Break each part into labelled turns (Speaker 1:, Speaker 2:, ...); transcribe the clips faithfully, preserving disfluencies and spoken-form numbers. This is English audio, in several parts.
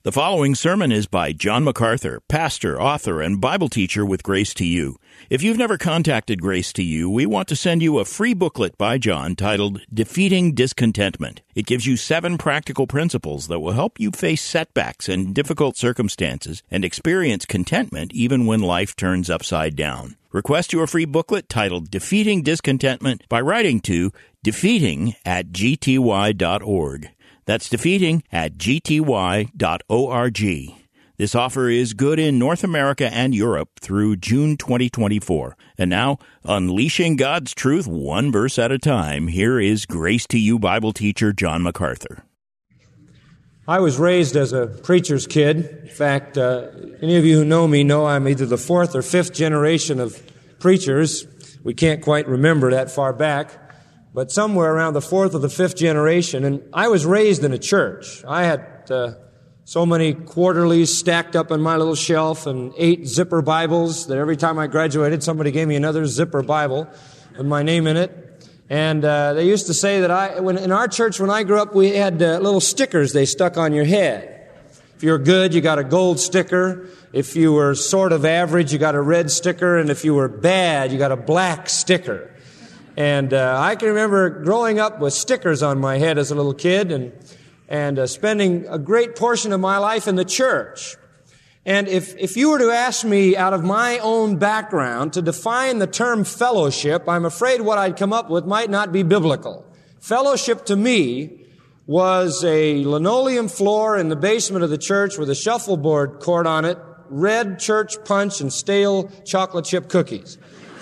Speaker 1: The following sermon is by John MacArthur, pastor, author, and Bible teacher with Grace to You. If you've never contacted Grace to You, we want to send you a free booklet by John titled Defeating Discontentment. It gives you seven practical principles that will help you face setbacks and difficult circumstances and experience contentment even when life turns upside down. Request your free booklet titled Defeating Discontentment by writing to defeating at g t y dot org. That's defeating at g t y dot org. This offer is good in North America and Europe through June twenty twenty-four. And now, unleashing God's truth one verse at a time, here is Grace to You Bible teacher John MacArthur.
Speaker 2: I was raised as a preacher's kid. In fact, uh, any of you who know me know I'm either the fourth or fifth generation of preachers. We can't quite remember that far back, but somewhere around the fourth or the fifth generation. And I was raised in a church. I had uh, so many quarterlies stacked up on my little shelf and eight zipper Bibles that every time I graduated, somebody gave me another zipper Bible with my name in it. And uh, they used to say that I, when in our church when I grew up, we had uh, little stickers they stuck on your head. If you were good, you got a gold sticker. If you were sort of average, you got a red sticker. And if you were bad, you got a black sticker. And uh, I can remember growing up with stickers on my head as a little kid and and uh, spending a great portion of my life in the church. And if if you were to ask me out of my own background to define the term fellowship, I'm afraid what I'd come up with might not be biblical. Fellowship to me was a linoleum floor in the basement of the church with a shuffleboard cord on it, red church punch, and stale chocolate chip cookies.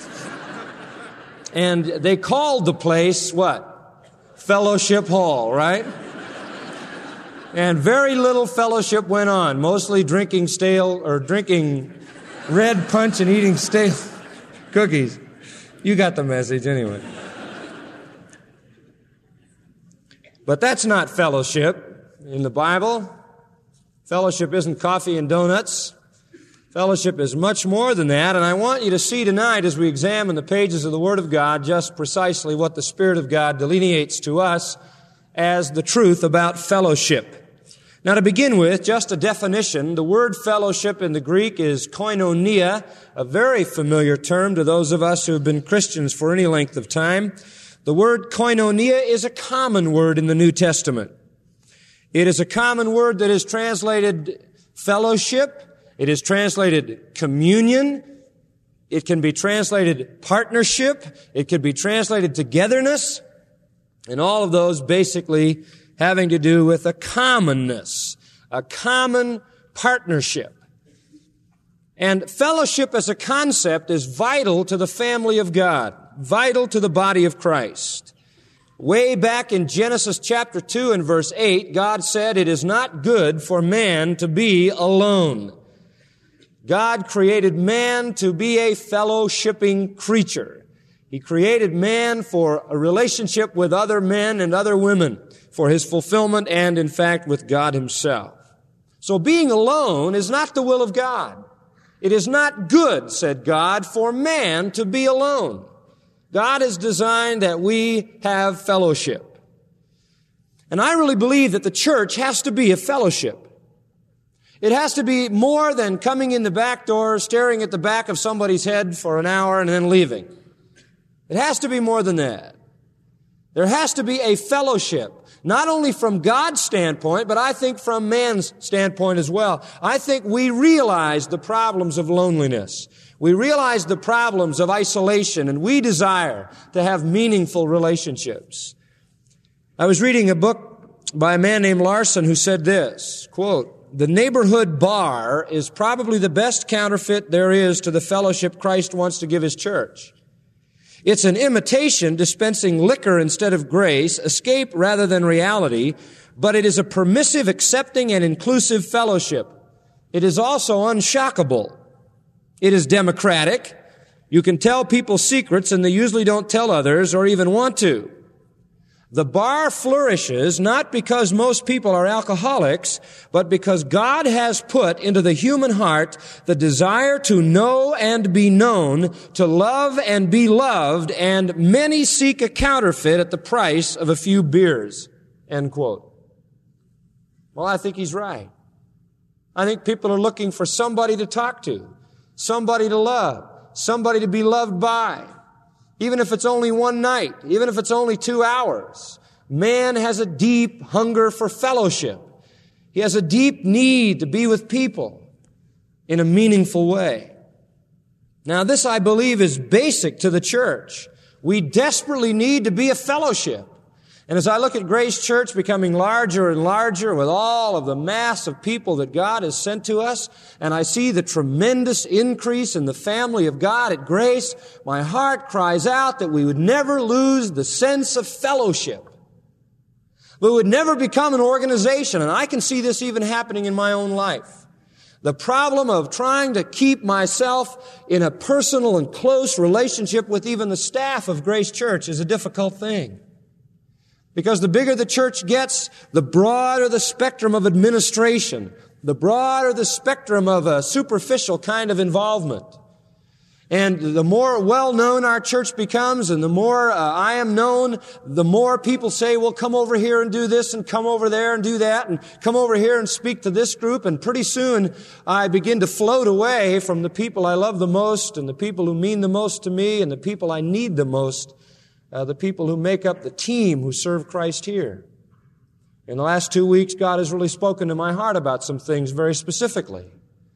Speaker 2: And they called the place, what? Fellowship Hall, right? And very little fellowship went on, mostly drinking stale, or drinking red punch and eating stale cookies. You got the message anyway. But that's not fellowship in the Bible. Fellowship isn't coffee and donuts. Fellowship is much more than that, and I want you to see tonight as we examine the pages of the Word of God just precisely what the Spirit of God delineates to us as the truth about fellowship. Now to begin with, just a definition. The word fellowship in the Greek is koinonia, a very familiar term to those of us who have been Christians for any length of time. The word koinonia is a common word in the New Testament. It is a common word that is translated fellowship. It is translated communion. It can be translated partnership. It could be translated togetherness. And all of those basically having to do with a commonness, a common partnership. And fellowship as a concept is vital to the family of God, vital to the body of Christ. Way back in Genesis chapter two and verse eight, God said, "It is not good for man to be alone." God created man to be a fellowshipping creature. He created man for a relationship with other men and other women, for his fulfillment and, in fact, with God himself. So being alone is not the will of God. It is not good, said God, for man to be alone. God has designed that we have fellowship. And I really believe that the church has to be a fellowship. It has to be more than coming in the back door, staring at the back of somebody's head for an hour and then leaving. It has to be more than that. There has to be a fellowship, not only from God's standpoint, but I think from man's standpoint as well. I think we realize the problems of loneliness. We realize the problems of isolation, and we desire to have meaningful relationships. I was reading a book by a man named Larson who said this, quote, "The neighborhood bar is probably the best counterfeit there is to the fellowship Christ wants to give his church. It's an imitation dispensing liquor instead of grace, escape rather than reality, but it is a permissive, accepting, and inclusive fellowship. It is also unshockable. It is democratic. You can tell people secrets and they usually don't tell others or even want to. The bar flourishes not because most people are alcoholics, but because God has put into the human heart the desire to know and be known, to love and be loved, and many seek a counterfeit at the price of a few beers." End quote. Well, I think he's right. I think people are looking for somebody to talk to, somebody to love, somebody to be loved by. Even if it's only one night, even if it's only two hours, man has a deep hunger for fellowship. He has a deep need to be with people in a meaningful way. Now, this, I believe, is basic to the church. We desperately need to be a fellowship. And as I look at Grace Church becoming larger and larger with all of the mass of people that God has sent to us, and I see the tremendous increase in the family of God at Grace, my heart cries out that we would never lose the sense of fellowship. We would never become an organization, and I can see this even happening in my own life. The problem of trying to keep myself in a personal and close relationship with even the staff of Grace Church is a difficult thing. Because the bigger the church gets, the broader the spectrum of administration, the broader the spectrum of a superficial kind of involvement. And the more well-known our church becomes and the more uh, I am known, the more people say, well, come over here and do this and come over there and do that and come over here and speak to this group. And pretty soon I begin to float away from the people I love the most and the people who mean the most to me and the people I need the most, uh, the people who make up the team who serve Christ here. In the last two weeks, God has really spoken to my heart about some things very specifically.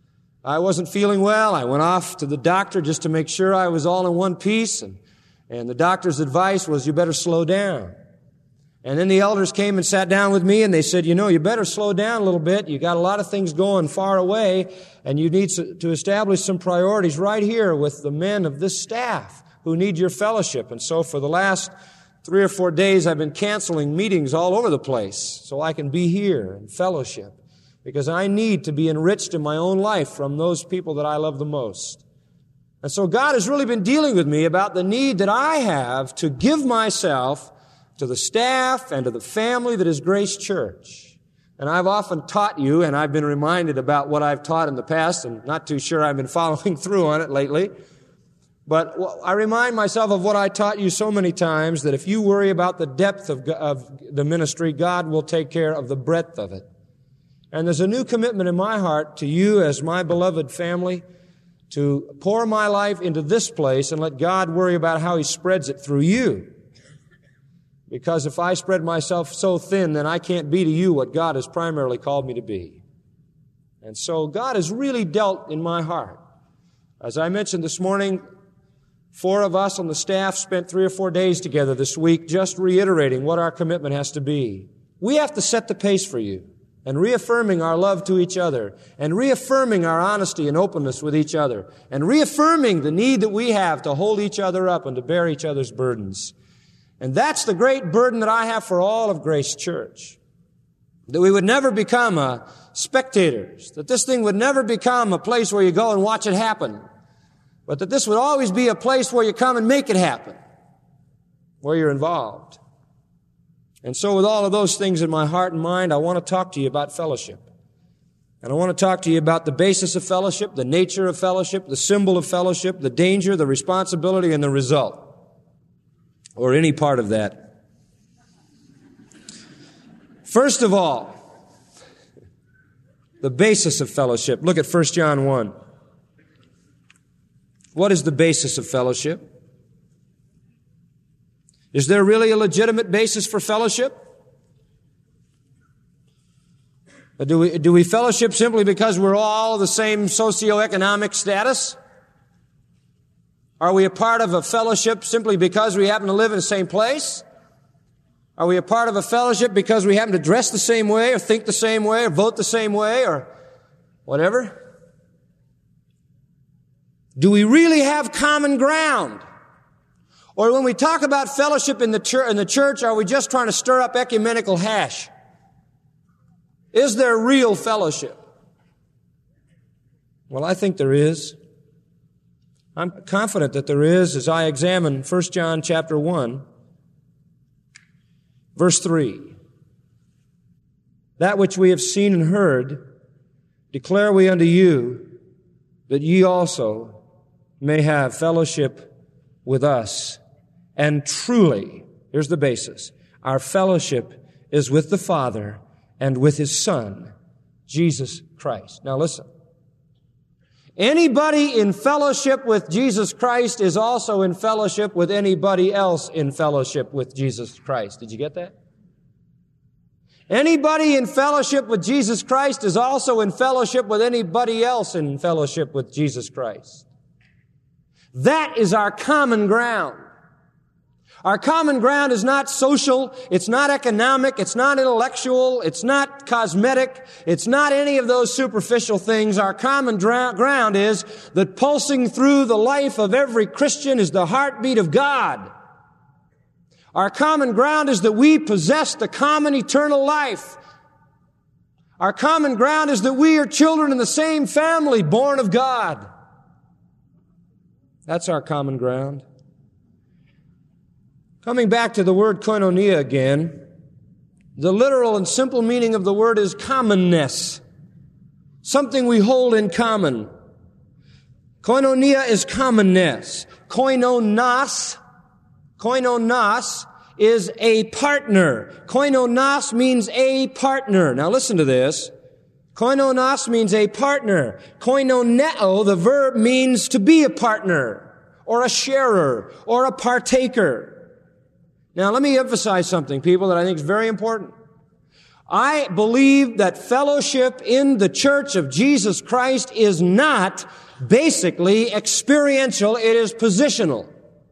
Speaker 2: I wasn't feeling well. I went off to the doctor just to make sure I was all in one piece. And, and the doctor's advice was, you better slow down. And then the elders came and sat down with me and they said, you know, you better slow down a little bit. You got a lot of things going far away and you need to establish some priorities right here with the men of this staff who need your fellowship. And so for the last three or four days, I've been canceling meetings all over the place so I can be here and fellowship. Because I need to be enriched in my own life from those people that I love the most. And so God has really been dealing with me about the need that I have to give myself to the staff and to the family that is Grace Church. And I've often taught you, and I've been reminded about what I've taught in the past, and not too sure I've been following through on it lately. But I remind myself of what I taught you so many times, that if you worry about the depth of, of the ministry, God will take care of the breadth of it. And there's a new commitment in my heart to you as my beloved family to pour my life into this place and let God worry about how He spreads it through you. Because if I spread myself so thin, then I can't be to you what God has primarily called me to be. And so God has really dealt in my heart. As I mentioned this morning, four of us on the staff spent three or four days together this week just reiterating what our commitment has to be. We have to set the pace for you. And reaffirming our love to each other, and reaffirming our honesty and openness with each other, and reaffirming the need that we have to hold each other up and to bear each other's burdens. And that's the great burden that I have for all of Grace Church. That we would never become uh, spectators, that this thing would never become a place where you go and watch it happen, but that this would always be a place where you come and make it happen, where you're involved. And so with all of those things in my heart and mind, I want to talk to you about fellowship. And I want to talk to you about the basis of fellowship, the nature of fellowship, the symbol of fellowship, the danger, the responsibility, and the result. Or any part of that. First of all, the basis of fellowship. Look at First John one. What is the basis of fellowship? Is there really a legitimate basis for fellowship? Or do we, do we fellowship simply because we're all the same socioeconomic status? Are we a part of a fellowship simply because we happen to live in the same place? Are we a part of a fellowship because we happen to dress the same way or think the same way or vote the same way or whatever? Do we really have common ground? Or when we talk about fellowship in the church, in the church, are we just trying to stir up ecumenical hash? Is there real fellowship? Well, I think there is. I'm confident that there is as I examine First John chapter one, verse three. That which we have seen and heard, declare we unto you, that ye also may have fellowship with us. And truly, here's the basis, our fellowship is with the Father and with His Son, Jesus Christ. Now listen. Anybody in fellowship with Jesus Christ is also in fellowship with anybody else in fellowship with Jesus Christ. Did you get that? Anybody in fellowship with Jesus Christ is also in fellowship with anybody else in fellowship with Jesus Christ. That is our common ground. Our common ground is not social, it's not economic, it's not intellectual, it's not cosmetic, it's not any of those superficial things. Our common dra- ground is that pulsing through the life of every Christian is the heartbeat of God. Our common ground is that we possess the common eternal life. Our common ground is that we are children in the same family, born of God. That's our common ground. Coming back to the word koinonia again, the literal and simple meaning of the word is commonness. Something we hold in common. Koinonia is commonness. Koinonos, koinonos is a partner. Koinonos means a partner. Now listen to this. Koinonos means a partner. Koinoneo, the verb, means to be a partner, or a sharer, or a partaker. Now, let me emphasize something, people, that I think is very important. I believe that fellowship in the Church of Jesus Christ is not basically experiential, it is positional.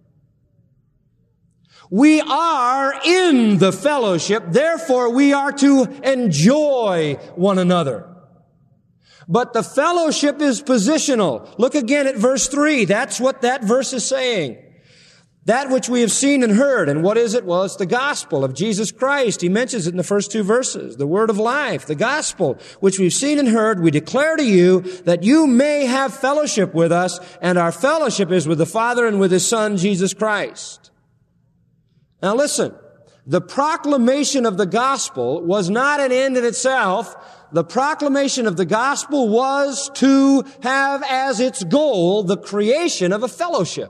Speaker 2: We are in the fellowship, therefore we are to enjoy one another. But the fellowship is positional. Look again at verse three. That's what that verse is saying. That which we have seen and heard. And what is it? Well, it's the gospel of Jesus Christ. He mentions it in the first two verses. The word of life, the gospel, which we've seen and heard, we declare to you that you may have fellowship with us, and our fellowship is with the Father and with His Son, Jesus Christ. Now listen, the proclamation of the gospel was not an end in itself. The proclamation of the gospel was to have as its goal the creation of a fellowship.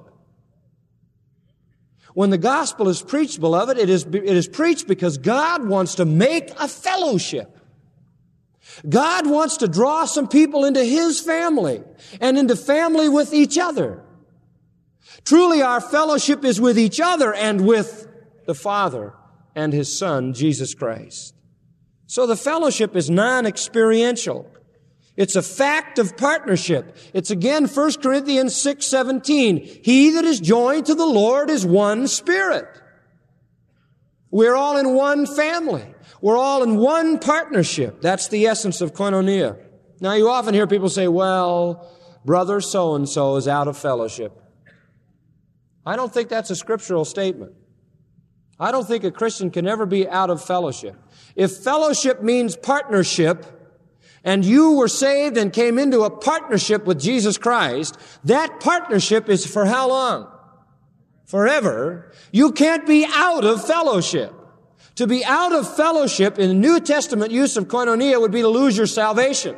Speaker 2: When the gospel is preached, beloved, it is, it is preached because God wants to make a fellowship. God wants to draw some people into His family and into family with each other. Truly, our fellowship is with each other and with the Father and His Son, Jesus Christ. So the fellowship is non-experiential. It's a fact of partnership. It's again First Corinthians six seventeen. He that is joined to the Lord is one spirit. We're all in one family. We're all in one partnership. That's the essence of koinonia. Now you often hear people say, well, brother so-and-so is out of fellowship. I don't think that's a scriptural statement. I don't think a Christian can ever be out of fellowship. If fellowship means partnership, and you were saved and came into a partnership with Jesus Christ, that partnership is for how long? Forever. You can't be out of fellowship. To be out of fellowship in the New Testament use of koinonia would be to lose your salvation.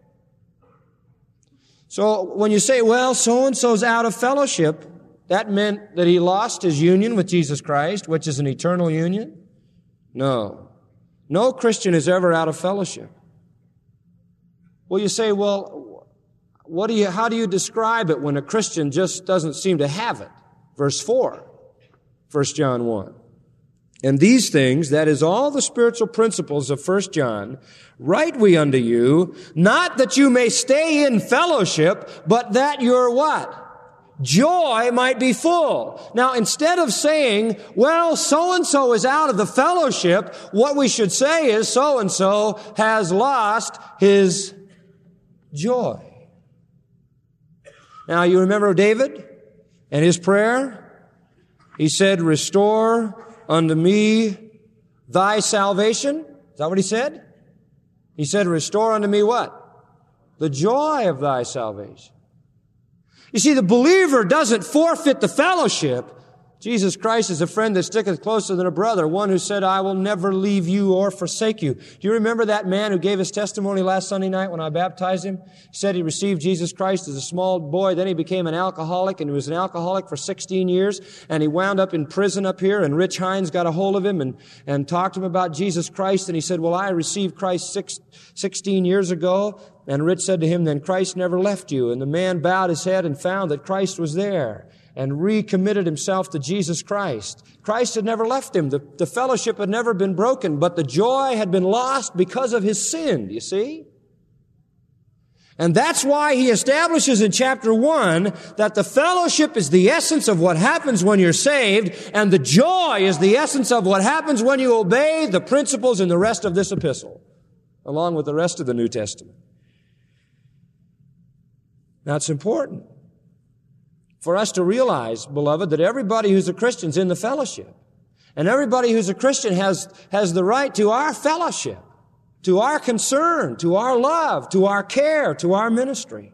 Speaker 2: So when you say, well, so-and-so's out of fellowship, that meant that he lost his union with Jesus Christ, which is an eternal union? No. No Christian is ever out of fellowship. Well, you say, well, what do you, how do you describe it when a Christian just doesn't seem to have it? Verse four, First John one. And these things, that is all the spiritual principles of First John, write we unto you, not that you may stay in fellowship, but that your what? Joy might be full. Now, instead of saying, well, so-and-so is out of the fellowship, what we should say is so-and-so has lost his joy. Now, you remember David and his prayer? He said, restore unto me thy salvation. Is that what he said? He said, restore unto me what? The joy of thy salvation. You see, the believer doesn't forfeit the fellowship Jesus Christ is a friend that sticketh closer than a brother, one who said, I will never leave you or forsake you. Do you remember that man who gave his testimony last Sunday night when I baptized him? He said he received Jesus Christ as a small boy, then he became an alcoholic, and he was an alcoholic for sixteen years, and he wound up in prison up here, and Rich Hines got a hold of him and, and talked to him about Jesus Christ, and he said, well, I received Christ six, sixteen years ago, and Rich said to him, then Christ never left you, and the man bowed his head and found that Christ was there, and recommitted himself to Jesus Christ. Christ had never left him. The, the fellowship had never been broken, but the joy had been lost because of his sin, you see? And that's why he establishes in chapter one that the fellowship is the essence of what happens when you're saved, and the joy is the essence of what happens when you obey the principles in the rest of this epistle, along with the rest of the New Testament. That's important for us to realize, beloved, that everybody who's a Christian is in the fellowship. And everybody who's a Christian has, has the right to our fellowship, to our concern, to our love, to our care, to our ministry.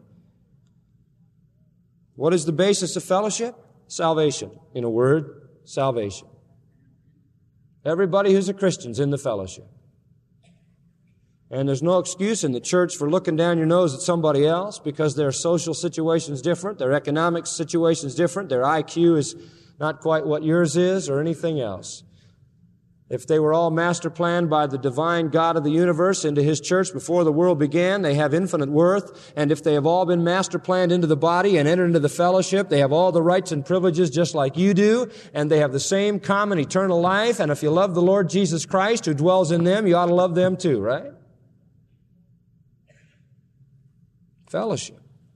Speaker 2: What is the basis of fellowship? Salvation. In a word, salvation. Everybody who's a Christian is in the fellowship. And there's no excuse in the church for looking down your nose at somebody else because their social situation's different, their economic situation's different, their I Q is not quite what yours is or anything else. If they were all master planned by the divine God of the universe into His church before the world began, they have infinite worth. And if they have all been master planned into the body and entered into the fellowship, they have all the rights and privileges just like you do. And they have the same common eternal life. And if you love the Lord Jesus Christ who dwells in them, you ought to love them too, right? Fellowship.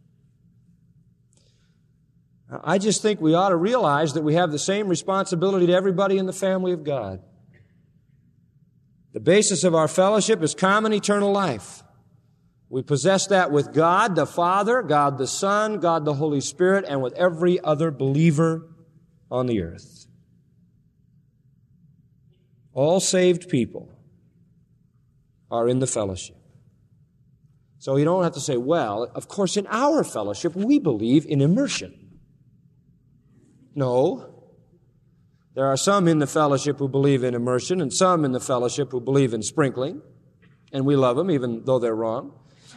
Speaker 2: I just think we ought to realize that we have the same responsibility to everybody in the family of God. The basis of our fellowship is common eternal life. We possess that with God the Father, God the Son, God the Holy Spirit, and with every other believer on the earth. All saved people are in the fellowship. So you don't have to say, well, of course, in our fellowship, we believe in immersion. No. There are some in the fellowship who believe in immersion and some in the fellowship who believe in sprinkling. And we love them, even though they're wrong.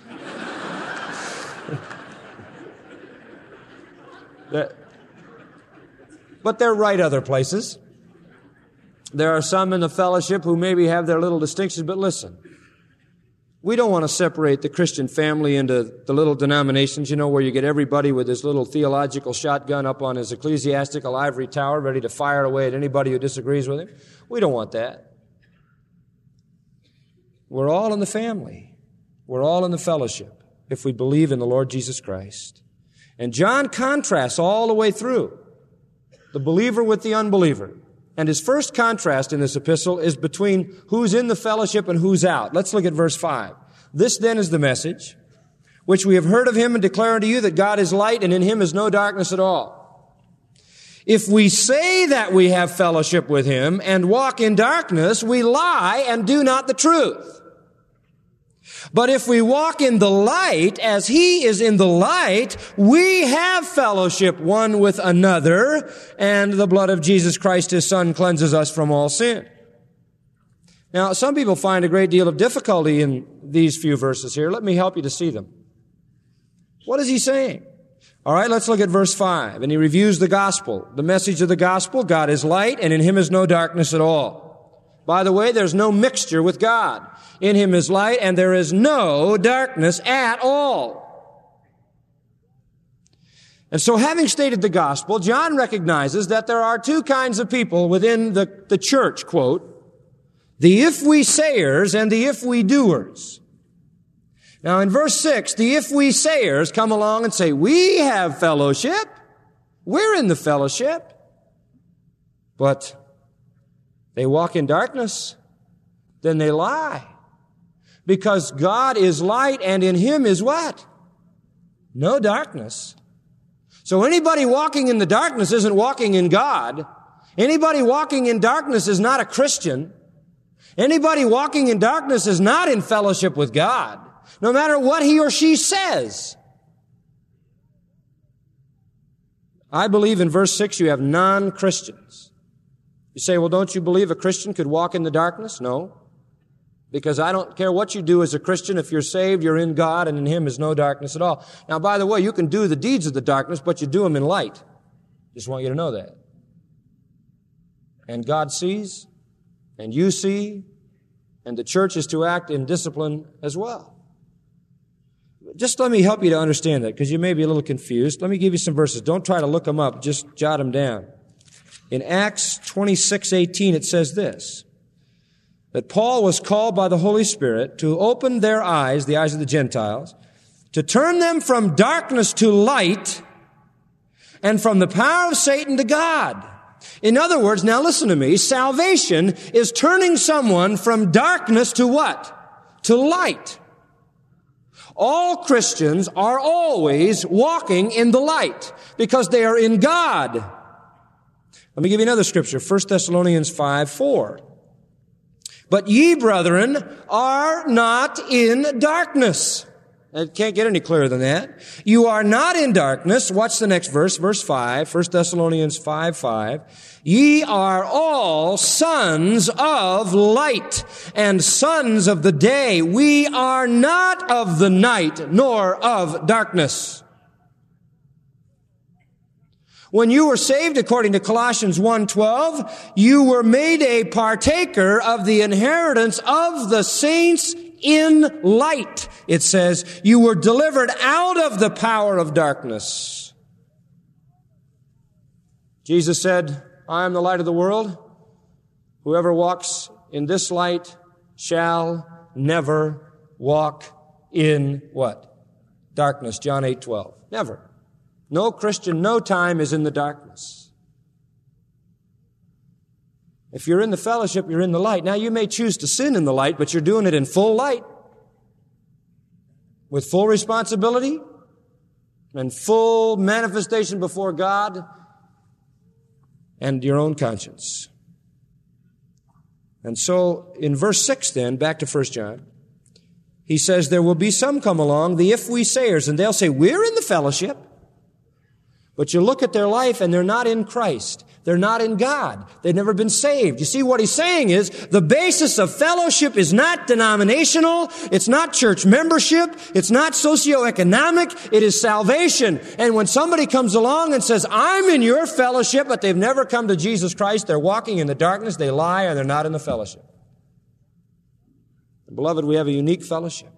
Speaker 2: But they're right other places. There are some in the fellowship who maybe have their little distinctions, but listen. We don't want to separate the Christian family into the little denominations, you know, where you get everybody with his little theological shotgun up on his ecclesiastical ivory tower ready to fire away at anybody who disagrees with him. We don't want that. We're all in the family. We're all in the fellowship if we believe in the Lord Jesus Christ. And John contrasts all the way through the believer with the unbeliever. And his first contrast in this epistle is between who's in the fellowship and who's out. Let's look at verse five. This then is the message which we have heard of him and declare unto you, that God is light and in him is no darkness at all. If we say that we have fellowship with him and walk in darkness, we lie and do not the truth. But if we walk in the light as he is in the light, we have fellowship one with another, and the blood of Jesus Christ, his Son, cleanses us from all sin. Now, some people find a great deal of difficulty in these few verses here. Let me help you to see them. What is he saying? All right, let's look at verse five. And he reviews the gospel. The message of the gospel, God is light, and in him is no darkness at all. By the way, there's no mixture with God. In him is light, and there is no darkness at all. And so having stated the gospel, John recognizes that there are two kinds of people within the, the church, quote, the if we sayers and the if we doers. Now in verse six, the if we sayers come along and say, we have fellowship. We're in the fellowship. But they walk in darkness. Then they lie. Because God is light and in him is what? No darkness. So anybody walking in the darkness isn't walking in God. Anybody walking in darkness is not a Christian. Anybody walking in darkness is not in fellowship with God, no matter what he or she says. I believe in verse six you have non-Christians. You say, well, don't you believe a Christian could walk in the darkness? No. Because I don't care what you do as a Christian. If you're saved, you're in God, and in Him is no darkness at all. Now, by the way, you can do the deeds of the darkness, but you do them in light. Just want you to know that. And God sees, and you see, and the church is to act in discipline as well. Just let me help you to understand that, because you may be a little confused. Let me give you some verses. Don't try to look them up. Just jot them down. In Acts twenty-six eighteen, it says this, that Paul was called by the Holy Spirit to open their eyes, the eyes of the Gentiles, to turn them from darkness to light and from the power of Satan to God. In other words, now listen to me, salvation is turning someone from darkness to what? To light. All Christians are always walking in the light because they are in God. Let me give you another scripture, First Thessalonians five four. But ye, brethren, are not in darkness. It can't get any clearer than that. You are not in darkness. Watch the next verse, verse five, First Thessalonians five five. Ye are all sons of light and sons of the day. We are not of the night, nor of darkness. When you were saved, according to Colossians one twelve, you were made a partaker of the inheritance of the saints in light. It says, you were delivered out of the power of darkness. Jesus said, I am the light of the world. Whoever walks in this light shall never walk in what? Darkness, John eight twelve. Never. No Christian, no time is in the darkness. If you're in the fellowship, you're in the light. Now, you may choose to sin in the light, but you're doing it in full light, with full responsibility and full manifestation before God and your own conscience. And so, in verse six then, back to First John, he says, there will be some come along, the if we sayers, and they'll say, we're in the fellowship. But you look at their life and they're not in Christ. They're not in God. They've never been saved. You see, what he's saying is the basis of fellowship is not denominational. It's not church membership. It's not socioeconomic. It is salvation. And when somebody comes along and says, I'm in your fellowship, but they've never come to Jesus Christ, they're walking in the darkness, they lie, and they're not in the fellowship. Beloved, we have a unique fellowship.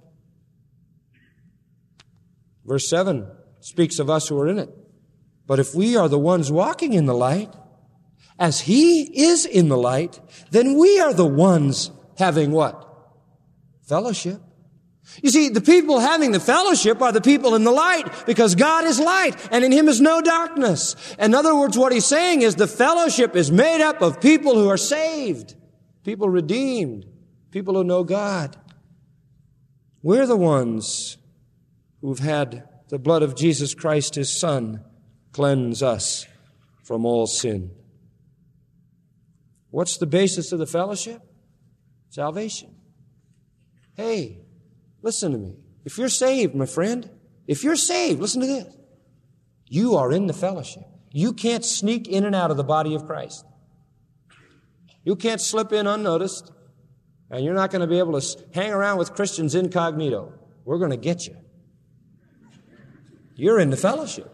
Speaker 2: Verse seven speaks of us who are in it. But if we are the ones walking in the light, as He is in the light, then we are the ones having what? Fellowship. You see, the people having the fellowship are the people in the light, because God is light, and in Him is no darkness. In other words, what he's saying is the fellowship is made up of people who are saved, people redeemed, people who know God. We're the ones who've had the blood of Jesus Christ, His Son, cleanse us from all sin. What's the basis of the fellowship? Salvation. Hey, listen to me. If you're saved, my friend, if you're saved, listen to this. You are in the fellowship. You can't sneak in and out of the body of Christ. You can't slip in unnoticed, and you're not going to be able to hang around with Christians incognito. We're going to get you. You're in the fellowship.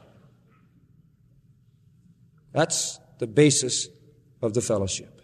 Speaker 2: That's the basis of the fellowship.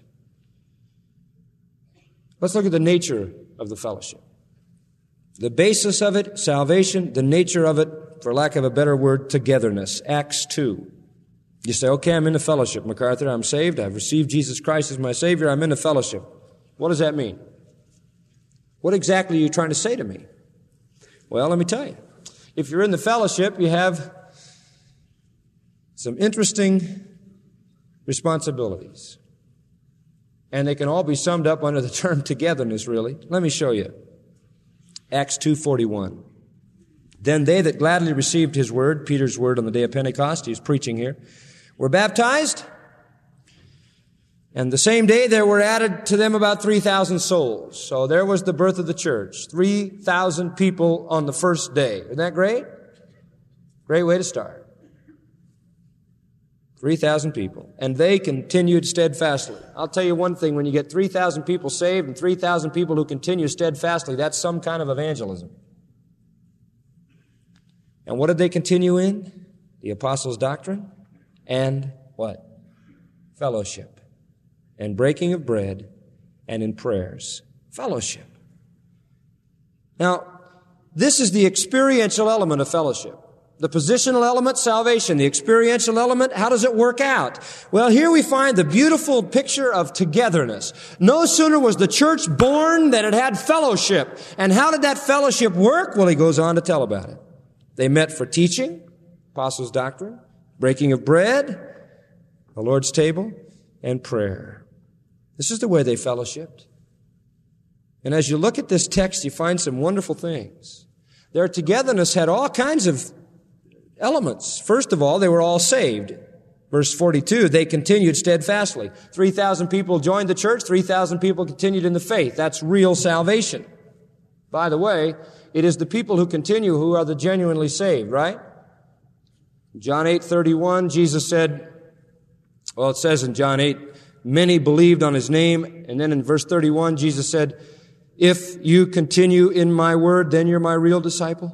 Speaker 2: Let's look at the nature of the fellowship. The basis of it, salvation. The nature of it, for lack of a better word, togetherness. Acts two. You say, okay, I'm in the fellowship, MacArthur. I'm saved. I've received Jesus Christ as my Savior. I'm in the fellowship. What does that mean? What exactly are you trying to say to me? Well, let me tell you. If you're in the fellowship, you have some interesting responsibilities. And they can all be summed up under the term togetherness, really. Let me show you. Acts two forty-one. Then they that gladly received His word, Peter's word on the day of Pentecost, he's preaching here, were baptized. And the same day there were added to them about three thousand souls. So there was the birth of the church. three thousand people on the first day. Isn't that great? Great way to start. three thousand people. And they continued steadfastly. I'll tell you one thing, when you get three thousand people saved and three thousand people who continue steadfastly, that's some kind of evangelism. And what did they continue in? The apostles' doctrine and what? Fellowship. And breaking of bread and in prayers. Fellowship. Now, this is the experiential element of fellowship. The positional element, salvation. The experiential element, how does it work out? Well, here we find the beautiful picture of togetherness. No sooner was the church born than it had fellowship. And how did that fellowship work? Well, he goes on to tell about it. They met for teaching, apostles' doctrine, breaking of bread, the Lord's table, and prayer. This is the way they fellowshipped. And as you look at this text, you find some wonderful things. Their togetherness had all kinds of elements. First of all, they were all saved. Verse forty-two, they continued steadfastly. three thousand people joined the church, three thousand people continued in the faith. That's real salvation. By the way, it is the people who continue who are the genuinely saved, right? John eight thirty-one, Jesus said, well, it says in John eight, many believed on his name. And then in verse thirty-one, Jesus said, if you continue in my word, then you're my real disciple.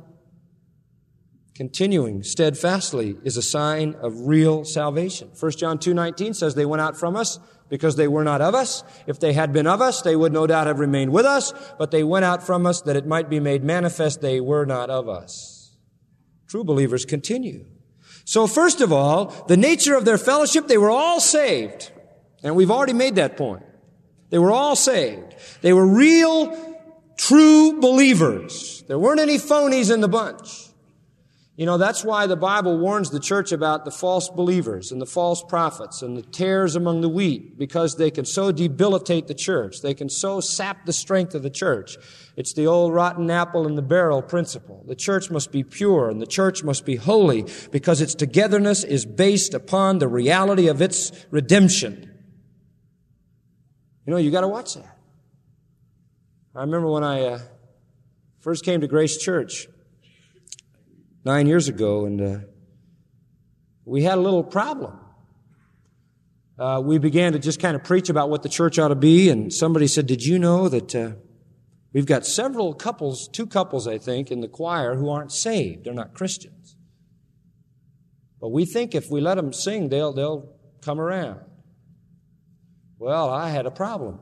Speaker 2: Continuing steadfastly is a sign of real salvation. First John two nineteen says they went out from us because they were not of us. If they had been of us, they would no doubt have remained with us, but they went out from us that it might be made manifest they were not of us. True believers continue. So first of all, the nature of their fellowship, they were all saved. And we've already made that point. They were all saved. They were real, true believers. There weren't any phonies in the bunch. You know, that's why the Bible warns the church about the false believers and the false prophets and the tares among the wheat, because they can so debilitate the church. They can so sap the strength of the church. It's the old rotten apple in the barrel principle. The church must be pure and the church must be holy because its togetherness is based upon the reality of its redemption. You know, you got to watch that. I remember when I uh, first came to Grace Church nine years ago, and uh, we had a little problem. Uh, we began to just kind of preach about what the church ought to be, and somebody said, did you know that uh, we've got several couples, two couples, I think, in the choir who aren't saved. They're not Christians. But we think if we let them sing, they'll, they'll come around. Well, I had a problem.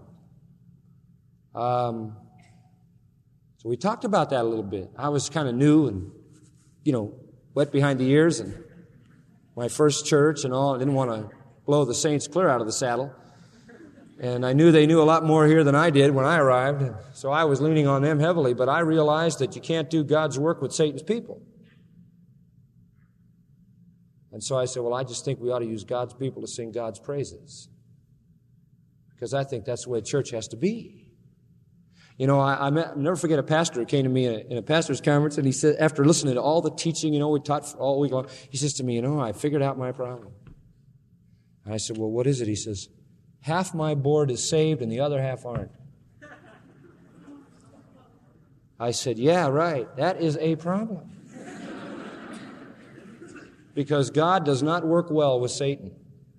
Speaker 2: Um, so we talked about that a little bit. I was kind of new and, you know, wet behind the ears, and my first church and all. I didn't want to blow the saints clear out of the saddle. And I knew they knew a lot more here than I did when I arrived. So I was leaning on them heavily, but I realized that you can't do God's work with Satan's people. And so I said, well, I just think we ought to use God's people to sing God's praises. Because I think that's the way church has to be. You know, I, I met, I'll never forget a pastor who came to me in a, in a pastor's conference, and he said, after listening to all the teaching, you know, we taught all week long, he says to me, you know, I figured out my problem. And I said, well, what is it? He says, half my board is saved and the other half aren't. I said, yeah, right. That is a problem. Because God does not work well with Satan.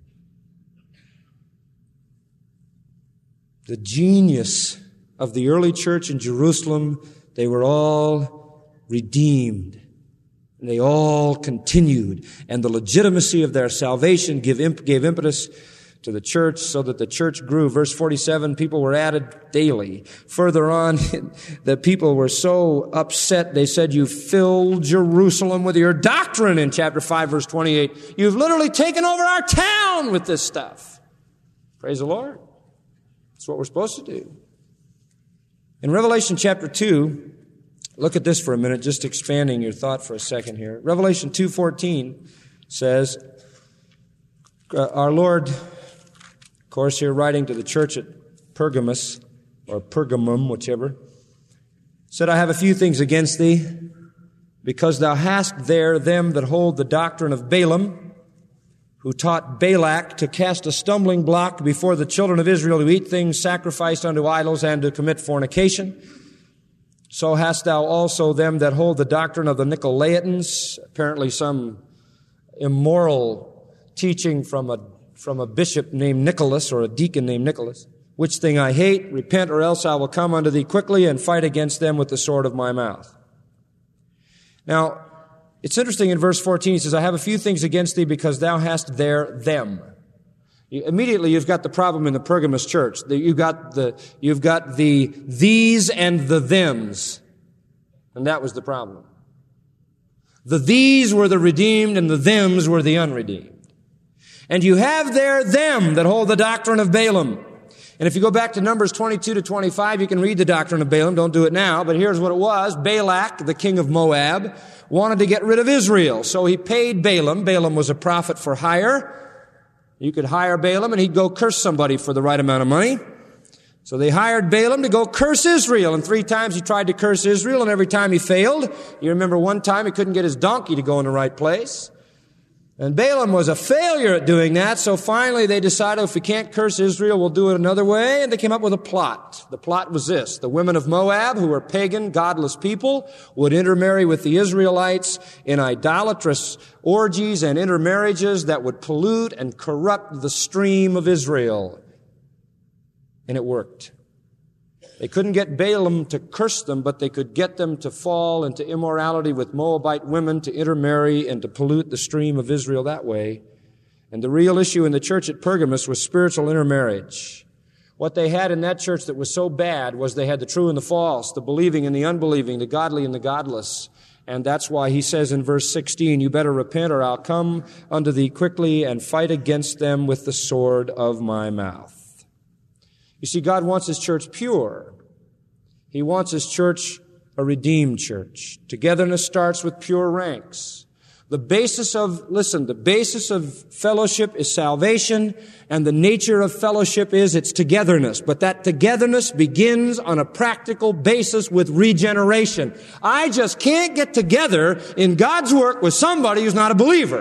Speaker 2: The genius of the early church in Jerusalem, they were all redeemed. And they all continued. And the legitimacy of their salvation gave, imp- gave impetus to the church so that the church grew. Verse forty-seven, people were added daily. Further on, the people were so upset, they said, you filled Jerusalem with your doctrine in chapter five, verse twenty-eight. You've literally taken over our town with this stuff. Praise the Lord. That's what we're supposed to do. In Revelation chapter two, look at this for a minute, just expanding your thought for a second here. Revelation two fourteen says, uh, our Lord, of course, here writing to the church at Pergamos, or Pergamum, whichever, said, I have a few things against thee, because thou hast there them that hold the doctrine of Balaam, who taught Balak to cast a stumbling block before the children of Israel to eat things sacrificed unto idols and to commit fornication. So hast thou also them that hold the doctrine of the Nicolaitans, apparently some immoral teaching from a, from a bishop named Nicholas, or a deacon named Nicholas. Which thing I hate, repent, or else I will come unto thee quickly and fight against them with the sword of my mouth. Now, it's interesting in verse fourteen, he says, I have a few things against thee because thou hast there them. Immediately you've got the problem in the Pergamos church. You've got the, you've got the these and the thems. And that was the problem. The these were the redeemed and the thems were the unredeemed. And you have there them that hold the doctrine of Balaam. And if you go back to Numbers twenty-two to twenty-five, you can read the doctrine of Balaam. Don't do it now, but here's what it was. Balak, the king of Moab, wanted to get rid of Israel. So he paid Balaam. Balaam was a prophet for hire. You could hire Balaam and he'd go curse somebody for the right amount of money. So they hired Balaam to go curse Israel. And three times he tried to curse Israel, and every time he failed. You remember one time he couldn't get his donkey to go in the right place. And Balaam was a failure at doing that, so finally they decided if we can't curse Israel, we'll do it another way, and they came up with a plot. The plot was this. The women of Moab, who were pagan, godless people, would intermarry with the Israelites in idolatrous orgies and intermarriages that would pollute and corrupt the stream of Israel. And it worked. They couldn't get Balaam to curse them, but they could get them to fall into immorality with Moabite women, to intermarry and to pollute the stream of Israel that way. And the real issue in the church at Pergamos was spiritual intermarriage. What they had in that church that was so bad was they had the true and the false, the believing and the unbelieving, the godly and the godless. And that's why he says in verse sixteen, you better repent or I'll come unto thee quickly and fight against them with the sword of my mouth. You see, God wants His church pure. He wants His church a redeemed church. Togetherness starts with pure ranks. The basis of, listen, the basis of fellowship is salvation, and the nature of fellowship is its togetherness. But that togetherness begins on a practical basis with regeneration. I just can't get together in God's work with somebody who's not a believer.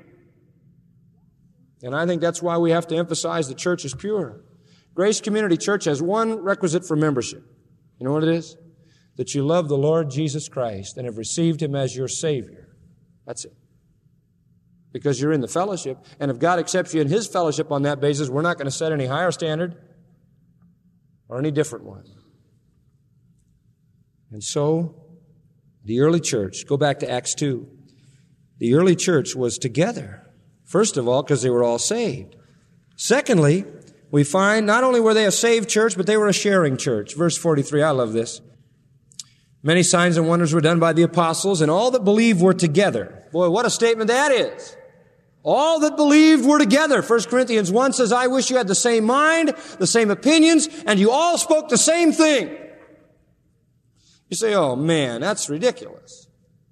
Speaker 2: And I think that's why we have to emphasize the church is pure. Grace Community Church has one requisite for membership. You know what it is? That you love the Lord Jesus Christ and have received Him as your Savior. That's it. Because you're in the fellowship, and if God accepts you in His fellowship on that basis, we're not going to set any higher standard or any different one. And so, the early church, go back to Acts two, the early church was together. First of all, because they were all saved. Secondly, we find not only were they a saved church, but they were a sharing church. Verse forty-three, I love this. Many signs and wonders were done by the apostles, and all that believed were together. Boy, what a statement that is. All that believed were together. First Corinthians one says, I wish you had the same mind, the same opinions, and you all spoke the same thing. You say, oh man, that's ridiculous.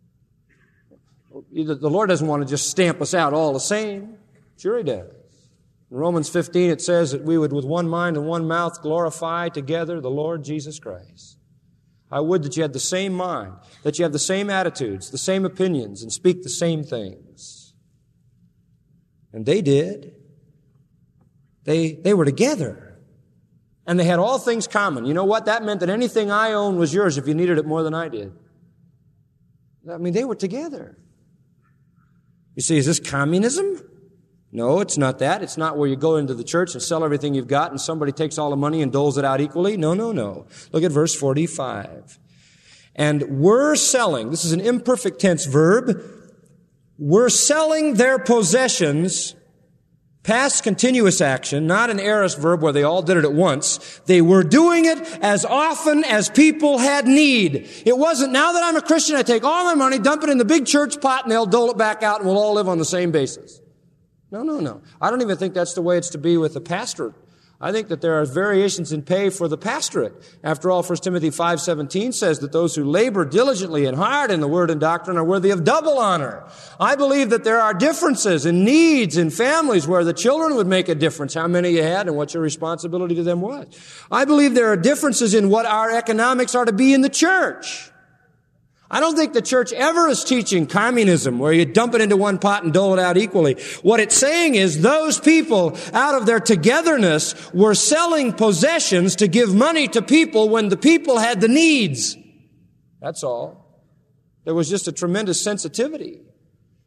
Speaker 2: The Lord doesn't want to just stamp us out all the same. Sure He does. In Romans fifteen, it says that we would with one mind and one mouth glorify together the Lord Jesus Christ. I would that you had the same mind, that you have the same attitudes, the same opinions, and speak the same things. And they did. They, they were together. And they had all things common. You know what? That meant that anything I owned was yours if you needed it more than I did. I mean, they were together. You see, is this communism? No, it's not that. It's not where you go into the church and sell everything you've got and somebody takes all the money and doles it out equally. No, no, no. Look at verse forty-five. And were selling, this is an imperfect tense verb, were selling their possessions, past continuous action, not an aorist verb where they all did it at once. They were doing it as often as people had need. It wasn't, now that I'm a Christian, I take all my money, dump it in the big church pot, and they'll dole it back out and we'll all live on the same basis. No, no, no. I don't even think that's the way it's to be with the pastorate. I think that there are variations in pay for the pastorate. After all, First Timothy five seventeen says that those who labor diligently and hard in the word and doctrine are worthy of double honor. I believe that there are differences in needs in families where the children would make a difference, how many you had and what your responsibility to them was. I believe there are differences in what our economics are to be in the church. I don't think the church ever is teaching communism where you dump it into one pot and dole it out equally. What it's saying is those people, out of their togetherness, were selling possessions to give money to people when the people had the needs. That's all. There was just a tremendous sensitivity.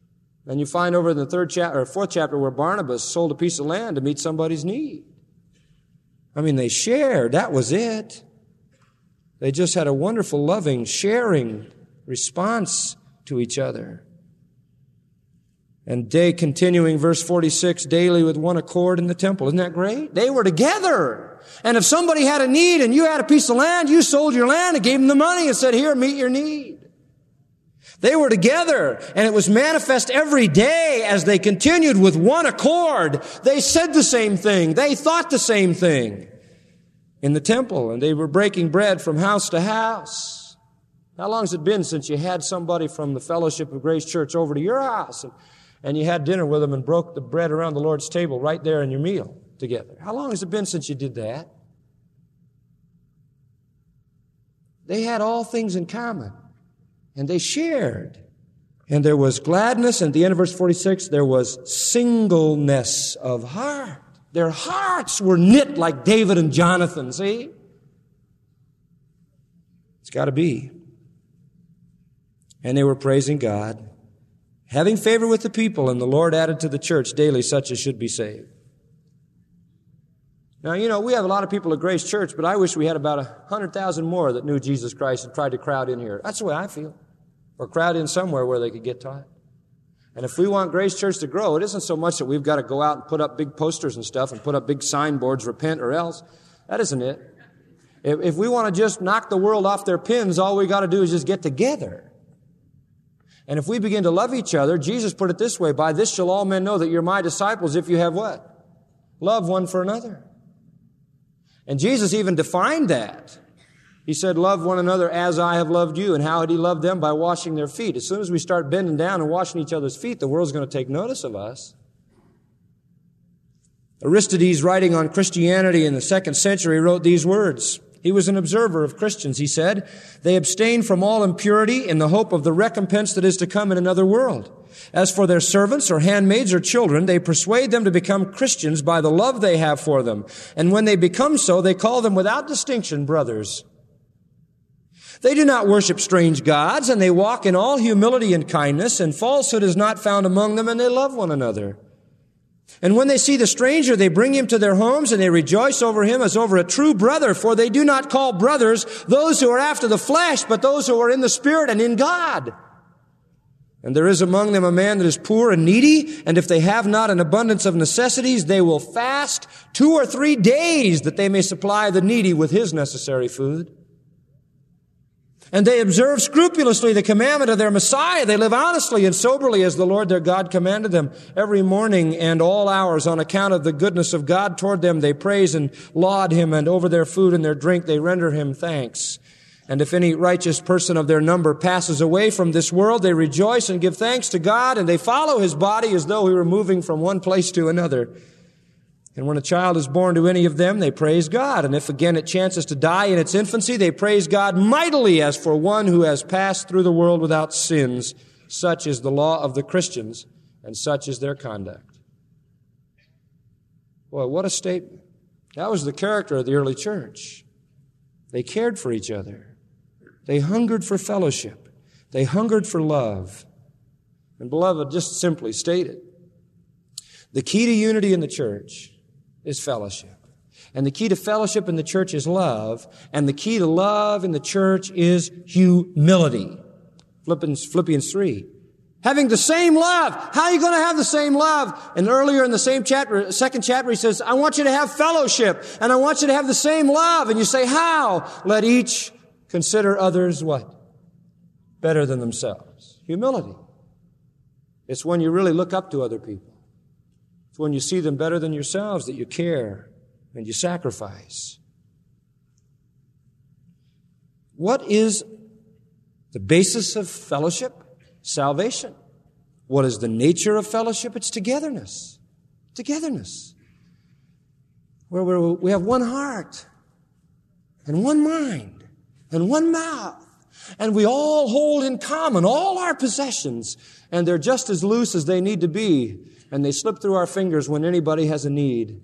Speaker 2: And you find over in the third chapter, or fourth chapter, where Barnabas sold a piece of land to meet somebody's need. I mean, they shared. That was it. They just had a wonderful, loving, sharing response to each other. And day continuing, verse forty-six, daily with one accord in the temple. Isn't that great? They were together. And if somebody had a need and you had a piece of land, you sold your land and gave them the money and said, here, meet your need. They were together, and it was manifest every day as they continued with one accord. They said the same thing. They thought the same thing in the temple, and they were breaking bread from house to house. How long has it been since you had somebody from the Fellowship of Grace Church over to your house, and, and you had dinner with them and broke the bread around the Lord's table right there in your meal together? How long has it been since you did that? They had all things in common. And they shared. And there was gladness. And at the end of verse forty-six, there was singleness of heart. Their hearts were knit like David and Jonathan, see? It's got to be. And they were praising God, having favor with the people, and the Lord added to the church daily such as should be saved. Now, you know, we have a lot of people at Grace Church, but I wish we had about one hundred thousand more that knew Jesus Christ and tried to crowd in here. That's the way I feel. Or crowd in somewhere where they could get taught. And if we want Grace Church to grow, it isn't so much that we've got to go out and put up big posters and stuff and put up big signboards, repent or else. That isn't it. If, if we want to just knock the world off their pins, all we got to do is just get together. And if we begin to love each other, Jesus put it this way, by this shall all men know that you're my disciples if you have what? Love one for another. And Jesus even defined that. He said, love one another as I have loved you. And how had he loved them? By washing their feet. As soon as we start bending down and washing each other's feet, the world's going to take notice of us. Aristides, writing on Christianity in the second century, wrote these words. He was an observer of Christians. He said, they abstain from all impurity in the hope of the recompense that is to come in another world. As for their servants or handmaids or children, they persuade them to become Christians by the love they have for them. And when they become so, they call them without distinction brothers. They do not worship strange gods, and they walk in all humility and kindness, and falsehood is not found among them, and they love one another. And when they see the stranger, they bring him to their homes, and they rejoice over him as over a true brother, for they do not call brothers those who are after the flesh, but those who are in the Spirit and in God. And there is among them a man that is poor and needy, and if they have not an abundance of necessities, they will fast two or three days that they may supply the needy with his necessary food. And they observe scrupulously the commandment of their Messiah. They live honestly and soberly as the Lord their God commanded them. Every morning and all hours, on account of the goodness of God toward them, they praise and laud him, and over their food and their drink they render him thanks. And if any righteous person of their number passes away from this world, they rejoice and give thanks to God, and they follow his body as though he were moving from one place to another. And when a child is born to any of them, they praise God. And if again it chances to die in its infancy, they praise God mightily as for one who has passed through the world without sins. Such is the law of the Christians, and such is their conduct. Boy, what a statement. That was the character of the early church. They cared for each other. They hungered for fellowship. They hungered for love. And beloved, just simply stated, the key to unity in the church is fellowship. And the key to fellowship in the church is love. And the key to love in the church is humility. Philippians, Philippians three. Having the same love. How are you going to have the same love? And earlier in the same chapter, second chapter, he says, I want you to have fellowship. And I want you to have the same love. And you say, how? Let each consider others what? Better than themselves. Humility. It's when you really look up to other people. It's when you see them better than yourselves that you care and you sacrifice. What is the basis of fellowship? Salvation. What is the nature of fellowship? It's togetherness. Togetherness. Where we have one heart and one mind and one mouth. And we all hold in common all our possessions. And they're just as loose as they need to be. And they slip through our fingers when anybody has a need.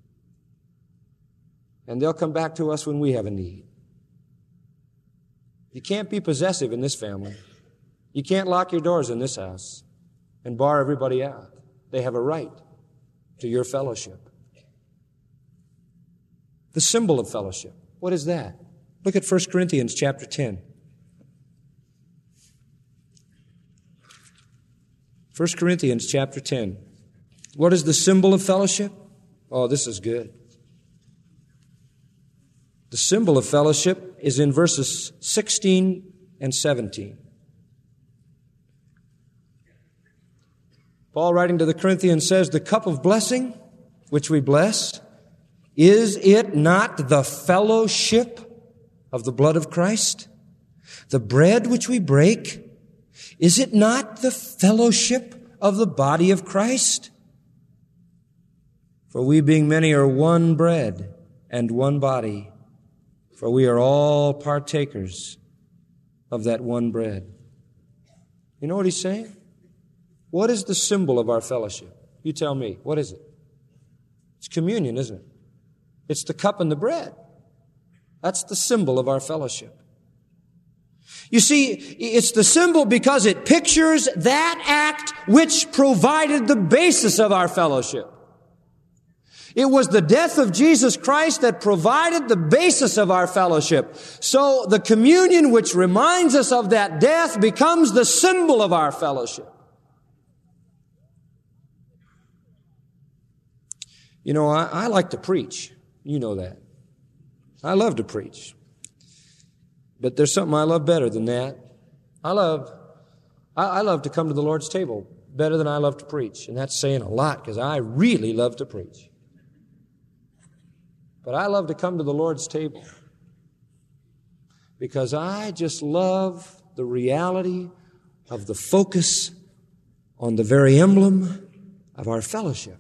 Speaker 2: And they'll come back to us when we have a need. You can't be possessive in this family. You can't lock your doors in this house. and bar everybody out. They have a right to your fellowship. The symbol of fellowship. What is that? Look at First Corinthians chapter ten. First Corinthians chapter ten. What is the symbol of fellowship? Oh, this is good. The symbol of fellowship is in verses sixteen and seventeen. Paul, writing to the Corinthians, says, the cup of blessing which we bless, is it not the fellowship of the blood of Christ? The bread which we break, is it not the fellowship of the body of Christ? For we being many are one bread and one body, for we are all partakers of that one bread. You know what he's saying? What is the symbol of our fellowship? You tell me. What is it? It's communion, isn't it? It's the cup and the bread. That's the symbol of our fellowship. You see, it's the symbol because it pictures that act which provided the basis of our fellowship. It was the death of Jesus Christ that provided the basis of our fellowship. So the communion which reminds us of that death becomes the symbol of our fellowship. You know, I, I like to preach. You know that. I love to preach. But there's something I love better than that. I love, I, I love to come to the Lord's table better than I love to preach. And that's saying a lot because I really love to preach. But I love to come to the Lord's table because I just love the reality of the focus on the very emblem of our fellowship.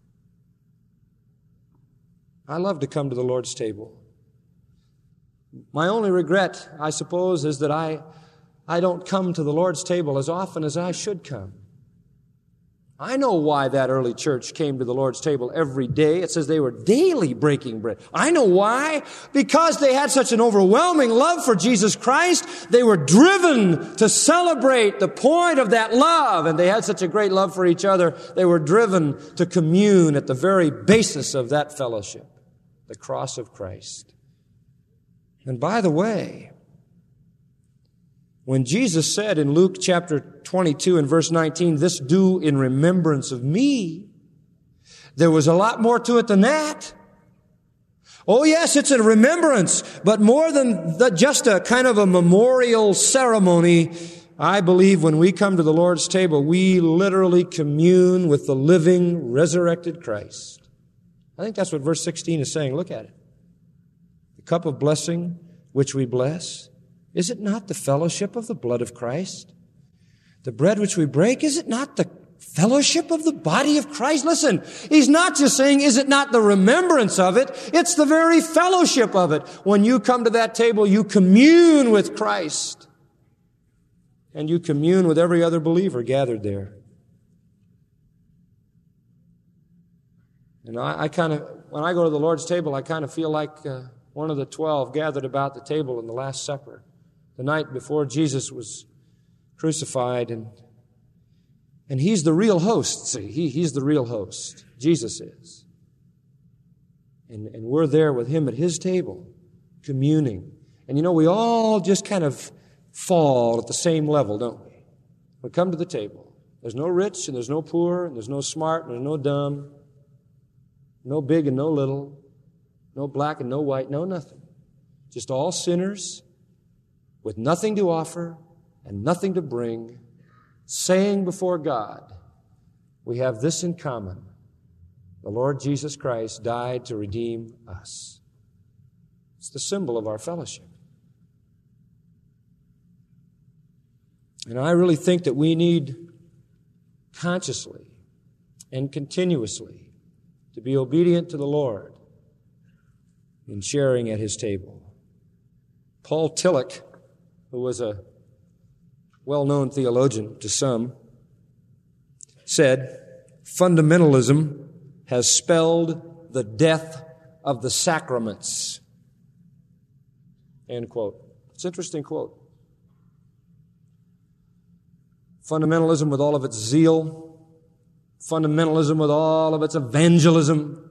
Speaker 2: I love to come to the Lord's table. My only regret, I suppose, is that I, I don't come to the Lord's table as often as I should come. I know why that early church came to the Lord's table every day. It says they were daily breaking bread. I know why. Because they had such an overwhelming love for Jesus Christ. They were driven to celebrate the point of that love. And they had such a great love for each other. They were driven to commune at the very basis of that fellowship, the cross of Christ. And by the way, when Jesus said in Luke chapter twenty-two and verse nineteen, this do in remembrance of me, there was a lot more to it than that. Oh yes, it's a remembrance, but more than the, just a kind of a memorial ceremony, I believe when we come to the Lord's table, we literally commune with the living, resurrected Christ. I think that's what verse sixteen is saying. Look at it. The cup of blessing which we bless, is it not the fellowship of the blood of Christ? The bread which we break, is it not the fellowship of the body of Christ? Listen, he's not just saying, is it not the remembrance of it? It's the very fellowship of it. When you come to that table, you commune with Christ. And you commune with every other believer gathered there. And I, I kind of, when I go to the Lord's table, I kind of feel like uh, one of the twelve gathered about the table in the Last Supper, the night before Jesus was crucified, and and he's the real host, see. He, he's the real host. Jesus is. And, and we're there with him at his table, communing. And you know, we all just kind of fall at the same level, don't we? We come to the table. There's no rich and there's no poor, and there's no smart and there's no dumb, no big and no little, no black and no white, no nothing. Just all sinners with nothing to offer and nothing to bring, saying before God, we have this in common. The Lord Jesus Christ died to redeem us. It's the symbol of our fellowship. And I really think that we need consciously and continuously to be obedient to the Lord in sharing at his table. Paul Tillich, who was a well-known theologian to some, said, fundamentalism has spelled the death of the sacraments. End quote. It's an interesting quote. Fundamentalism with all of its zeal, fundamentalism with all of its evangelism,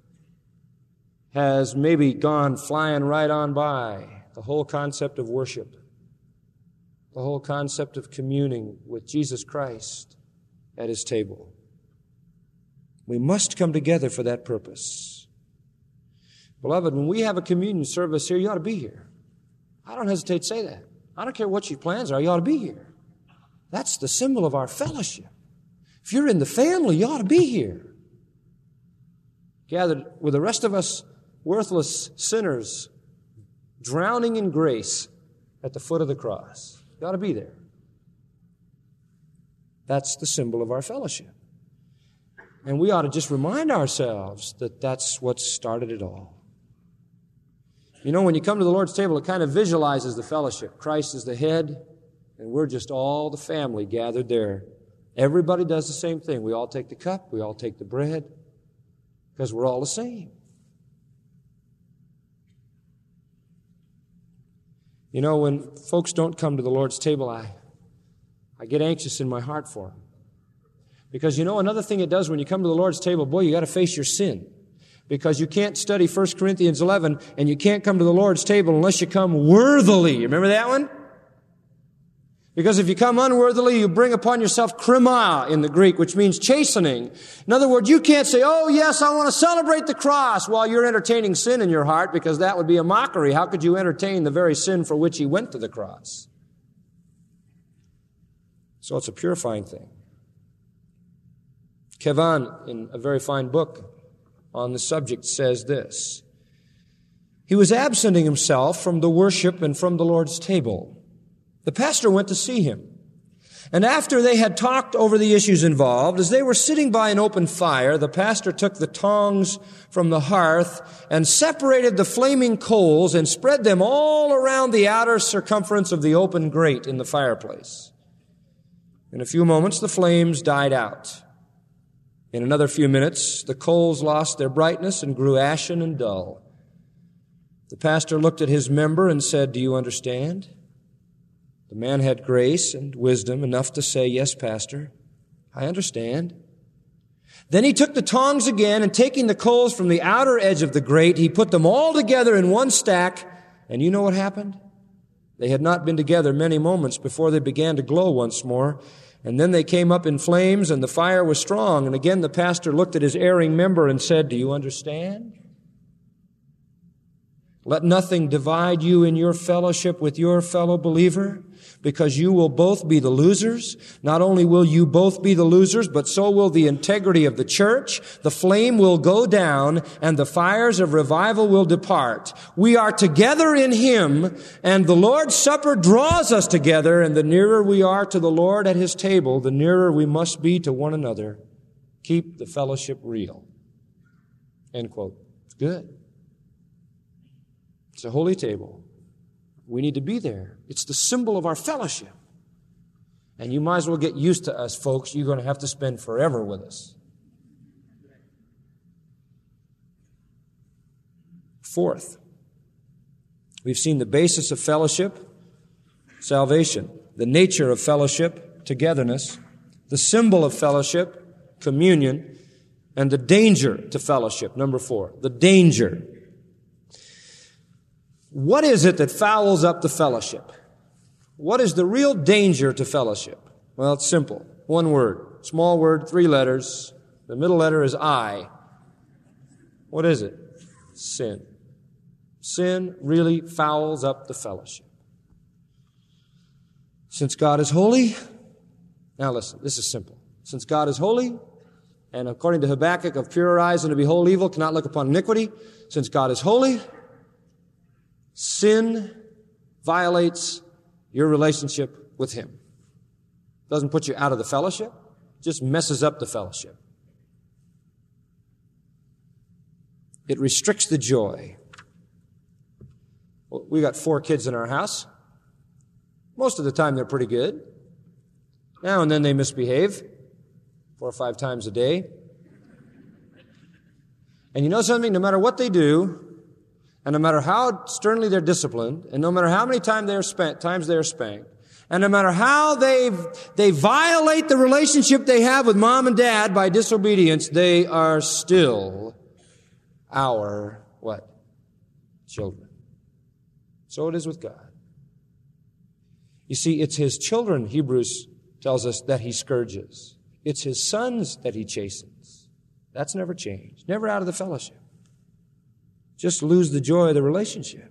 Speaker 2: has maybe gone flying right on by the whole concept of worship, the whole concept of communing with Jesus Christ at His table. We must come together for that purpose. Beloved, when we have a communion service here, you ought to be here. I don't hesitate to say that. I don't care what your plans are, you ought to be here. That's the symbol of our fellowship. If you're in the family, you ought to be here. Gathered with the rest of us worthless sinners, drowning in grace at the foot of the cross. You ought to be there. That's the symbol of our fellowship. And we ought to just remind ourselves that that's what started it all. You know, when you come to the Lord's table, it kind of visualizes the fellowship. Christ is the head, and we're just all the family gathered there. Everybody does the same thing. We all take the cup, we all take the bread, because we're all the same. You know, when folks don't come to the Lord's table, I, I get anxious in my heart for them. Because you know, another thing it does when you come to the Lord's table, boy, you got to face your sin. Because you can't study First Corinthians eleven and you can't come to the Lord's table unless you come worthily. Remember that one? Because if you come unworthily, you bring upon yourself krima in the Greek, which means chastening. In other words, you can't say, oh yes, I want to celebrate the cross while you're entertaining sin in your heart, because that would be a mockery. How could you entertain the very sin for which He went to the cross? So it's a purifying thing. Kevan, in a very fine book on the subject, says this: he was absenting himself from the worship and from the Lord's table. The pastor went to see him. And after they had talked over the issues involved, as they were sitting by an open fire, the pastor took the tongs from the hearth and separated the flaming coals and spread them all around the outer circumference of the open grate in the fireplace. In a few moments, the flames died out. In another few minutes, the coals lost their brightness and grew ashen and dull. The pastor looked at his member and said, "Do you understand?" The man had grace and wisdom enough to say, "Yes, Pastor, I understand." Then he took the tongs again, and taking the coals from the outer edge of the grate, he put them all together in one stack. And you know what happened? They had not been together many moments before they began to glow once more. And then they came up in flames, and the fire was strong. And again the pastor looked at his erring member and said, "Do you understand? Let nothing divide you in your fellowship with your fellow believer, because you will both be the losers. Not only will you both be the losers, but so will the integrity of the church. The flame will go down, and the fires of revival will depart. We are together in Him, and the Lord's Supper draws us together, and the nearer we are to the Lord at His table, the nearer we must be to one another. Keep the fellowship real." End quote. It's good. It's a holy table. We need to be there. It's the symbol of our fellowship. And you might as well get used to us, folks. You're going to have to spend forever with us. Fourth, we've seen the basis of fellowship, salvation, the nature of fellowship, togetherness, the symbol of fellowship, communion, and the danger to fellowship, number four, the danger. What is it that fouls up the fellowship? What is the real danger to fellowship? Well, it's simple. One word. Small word, three letters. The middle letter is I. What is it? Sin. Sin really fouls up the fellowship. Since God is holy, now listen, this is simple. Since God is holy, and according to Habakkuk, of purer eyes and to behold evil cannot look upon iniquity, since God is holy, sin violates your relationship with Him. Doesn't put you out of the fellowship, just messes up the fellowship. It restricts the joy. Well, we got four kids in our house. Most of the time they're pretty good. Now and then they misbehave, four or five times a day. And you know something? No matter what they do, and no matter how sternly they're disciplined, and no matter how many time they are spent, times they are spanked, And no matter how they they violate the relationship they have with mom and dad by disobedience, they are still our, what? Children. So it is with God. You see, it's His children, Hebrews tells us, that He scourges. It's His sons that He chastens. That's never changed. Never out of the fellowship. Just lose the joy of the relationship.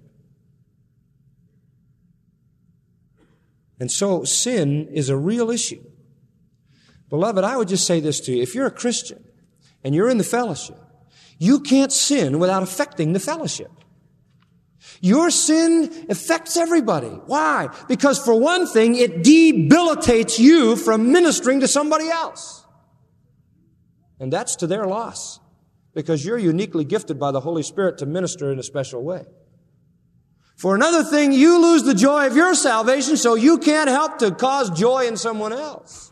Speaker 2: And so sin is a real issue. Beloved, I would just say this to you. If you're a Christian and you're in the fellowship, you can't sin without affecting the fellowship. Your sin affects everybody. Why? Because for one thing, it debilitates you from ministering to somebody else. And that's to their loss, because you're uniquely gifted by the Holy Spirit to minister in a special way. For another thing, you lose the joy of your salvation, so you can't help to cause joy in someone else.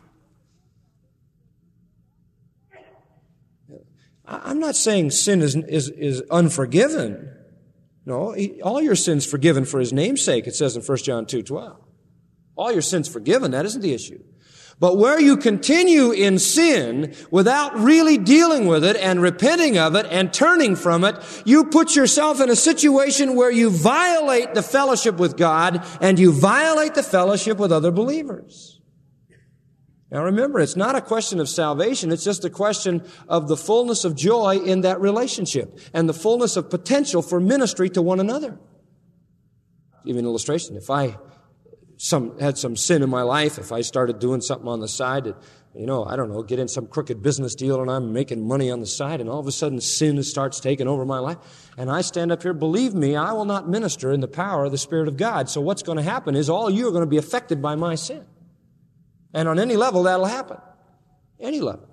Speaker 2: I'm not saying sin is, is, is unforgiven. No, he, all your sins forgiven for His name's sake, it says in First John two twelve. All your sins forgiven, that isn't the issue. But where you continue in sin without really dealing with it and repenting of it and turning from it, you put yourself in a situation where you violate the fellowship with God and you violate the fellowship with other believers. Now remember, it's not a question of salvation. It's just a question of the fullness of joy in that relationship and the fullness of potential for ministry to one another. I'll give you an illustration. If I some had some sin in my life, if I started doing something on the side that, you know, I don't know, get in some crooked business deal and I'm making money on the side and all of a sudden sin starts taking over my life and I stand up here, believe me, I will not minister in the power of the Spirit of God. So what's going to happen is all you are going to be affected by my sin. And on any level, that'll happen. Any level.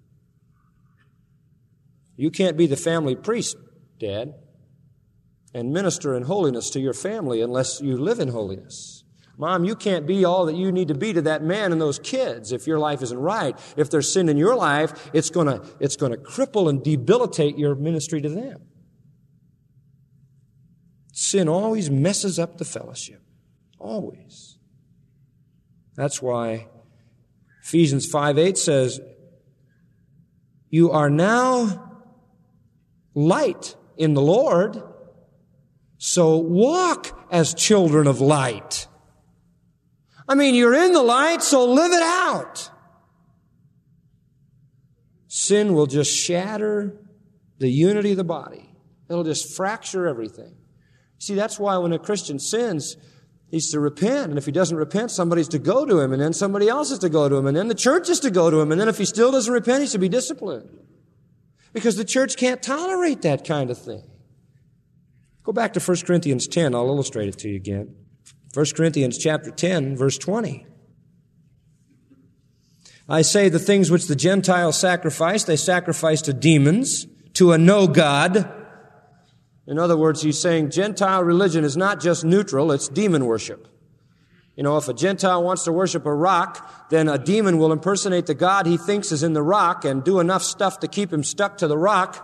Speaker 2: You can't be the family priest, Dad, and minister in holiness to your family unless you live in holiness. Mom, you can't be all that you need to be to that man and those kids if your life isn't right. If there's sin in your life, it's gonna, it's gonna cripple and debilitate your ministry to them. Sin always messes up the fellowship. Always. That's why Ephesians five eight says, you are now light in the Lord, so walk as children of light. I mean, you're in the light, so live it out. Sin will just shatter the unity of the body. It'll just fracture everything. See, that's why when a Christian sins, he's to repent. And if he doesn't repent, somebody's to go to him. And then somebody else is to go to him. And then the church is to go to him. And then if he still doesn't repent, he's to be disciplined. Because the church can't tolerate that kind of thing. Go back to First Corinthians ten. I'll illustrate it to you again. First Corinthians chapter ten, verse twenty. I say the things which the Gentiles sacrifice, they sacrifice to demons, to a no God. In other words, he's saying Gentile religion is not just neutral, it's demon worship. You know, if a Gentile wants to worship a rock, then a demon will impersonate the God he thinks is in the rock and do enough stuff to keep him stuck to the rock.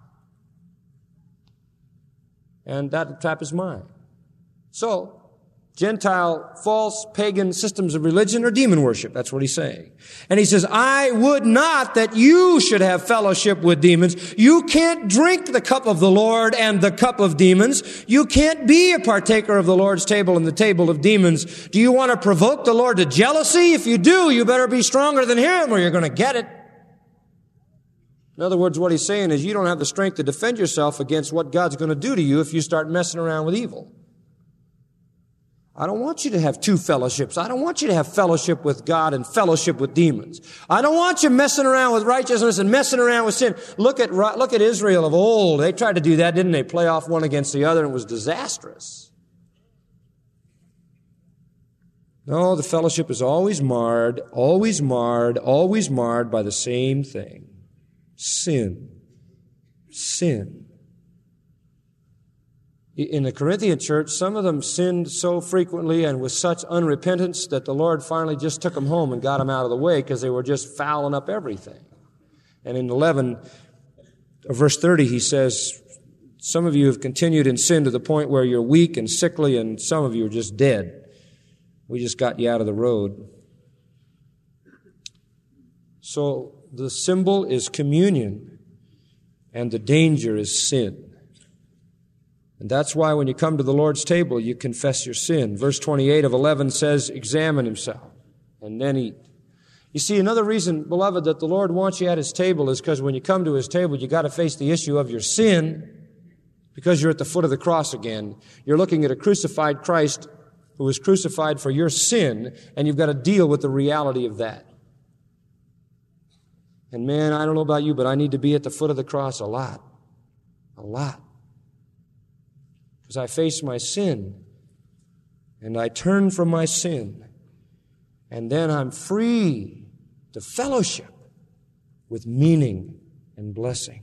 Speaker 2: And that trap is mine. So, Gentile, false, pagan systems of religion are demon worship. That's what he's saying. And he says, I would not that you should have fellowship with demons. You can't drink the cup of the Lord and the cup of demons. You can't be a partaker of the Lord's table and the table of demons. Do you want to provoke the Lord to jealousy? If you do, you better be stronger than him or you're going to get it. In other words, what he's saying is you don't have the strength to defend yourself against what God's going to do to you if you start messing around with evil. I don't want you to have two fellowships. I don't want you to have fellowship with God and fellowship with demons. I don't want you messing around with righteousness and messing around with sin. Look at, look at Israel of old. They tried to do that, didn't they? Play off one against the other, and it was disastrous. No, the fellowship is always marred, always marred, always marred by the same thing. Sin. Sin. In the Corinthian church, some of them sinned so frequently and with such unrepentance that the Lord finally just took them home and got them out of the way because they were just fouling up everything. And in eleven, verse thirty, he says, some of you have continued in sin to the point where you're weak and sickly, and some of you are just dead. We just got you out of the road. So the symbol is communion, and the danger is sin. And that's why when you come to the Lord's table, you confess your sin. Verse twenty-eight of eleven says, examine himself, and then eat. You see, another reason, beloved, that the Lord wants you at His table is because when you come to His table, you got to face the issue of your sin, because you're at the foot of the cross again. You're looking at a crucified Christ who was crucified for your sin, and you've got to deal with the reality of that. And man, I don't know about you, but I need to be at the foot of the cross a lot. A lot. Because I face my sin, and I turn from my sin, and then I'm free to fellowship with meaning and blessing.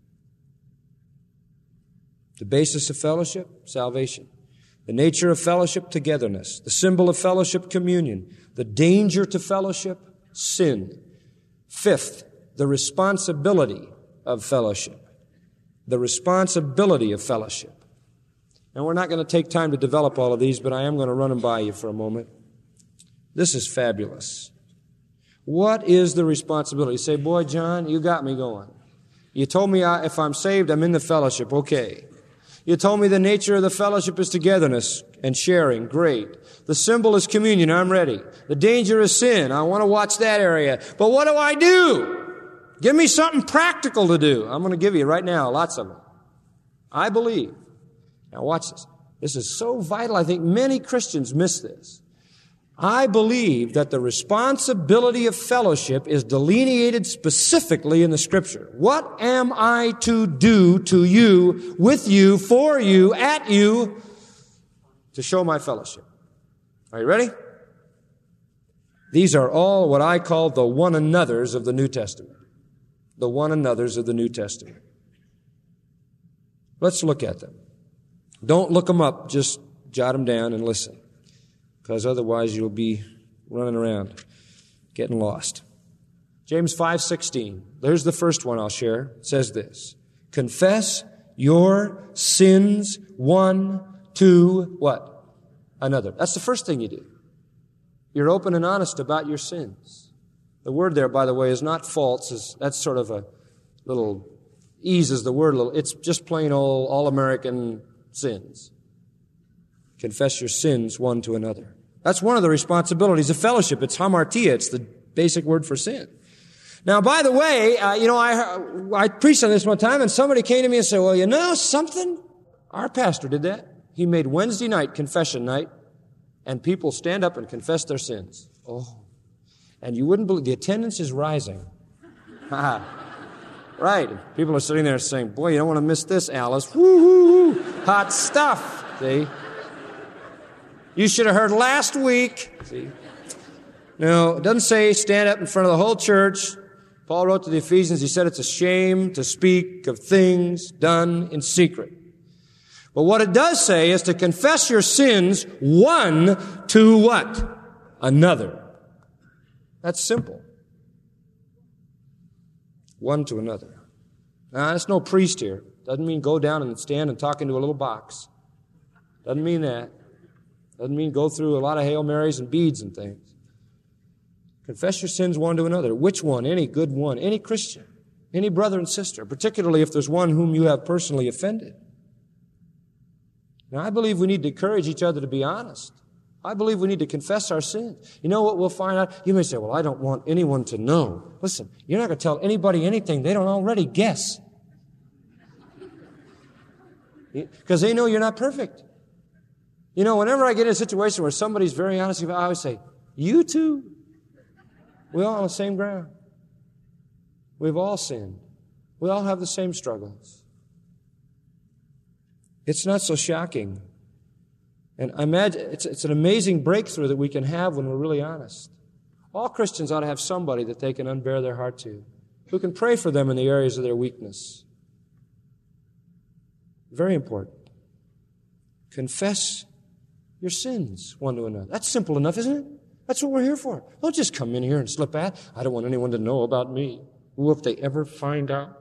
Speaker 2: The basis of fellowship, salvation. The nature of fellowship, togetherness. The symbol of fellowship, communion. The danger to fellowship, sin. Fifth, the responsibility of fellowship. The responsibility of fellowship. Now, we're not going to take time to develop all of these, but I am going to run them by you for a moment. This is fabulous. What is the responsibility? You say, boy, John, you got me going. You told me I, if I'm saved, I'm in the fellowship. Okay. You told me the nature of the fellowship is togetherness and sharing. Great. The symbol is communion. I'm ready. The danger is sin. I want to watch that area. But what do I do? Give me something practical to do. I'm going to give you right now lots of them. I believe. Now watch this. This is so vital. I think many Christians miss this. I believe that the responsibility of fellowship is delineated specifically in the Scripture. What am I to do to you, with you, for you, at you, to show my fellowship? Are you ready? These are all what I call the one another's of the New Testament. The one another's of the New Testament. Let's look at them. Don't look them up. Just jot them down and listen. Because otherwise you'll be running around, getting lost. James five sixteen. There's the first one I'll share. It says this. Confess your sins one to what? Another. That's the first thing you do. You're open and honest about your sins. The word there, by the way, is not false. Is that's sort of a little, eases the word a little. It's just plain old all-American sins. Confess your sins one to another. That's one of the responsibilities of fellowship. It's hamartia. It's the basic word for sin. Now, by the way, uh, you know, I I preached on this one time, and somebody came to me and said, well, you know something? Our pastor did that. He made Wednesday night confession night, and people stand up and confess their sins. Oh. And you wouldn't believe, the attendance is rising. Right. People are sitting there saying, boy, you don't want to miss this, Alice. Woo-hoo-hoo. Hot stuff. See? You should have heard last week. See? No, it doesn't say stand up in front of the whole church. Paul wrote to the Ephesians, he said it's a shame to speak of things done in secret. But what it does say is to confess your sins one to what? Another. That's simple. One to another. Now, there's no priest here. Doesn't mean go down and stand and talk into a little box. Doesn't mean that. Doesn't mean go through a lot of Hail Marys and beads and things. Confess your sins one to another. Which one? Any good one. Any Christian. Any brother and sister. Particularly if there's one whom you have personally offended. Now, I believe we need to encourage each other to be honest. I believe we need to confess our sins. You know what we'll find out? You may say, well, I don't want anyone to know. Listen, you're not going to tell anybody anything they don't already guess. Because they know you're not perfect. You know, whenever I get in a situation where somebody's very honest, I always say, you too. We're all on the same ground. We've all sinned. We all have the same struggles. It's not so shocking. And I imagine it's, it's an amazing breakthrough that we can have when we're really honest. All Christians ought to have somebody that they can unbear their heart to, who can pray for them in the areas of their weakness. Very important. Confess your sins one to another. That's simple enough, isn't it? That's what we're here for. Don't just come in here and slip out. I don't want anyone to know about me. Well, if they ever find out.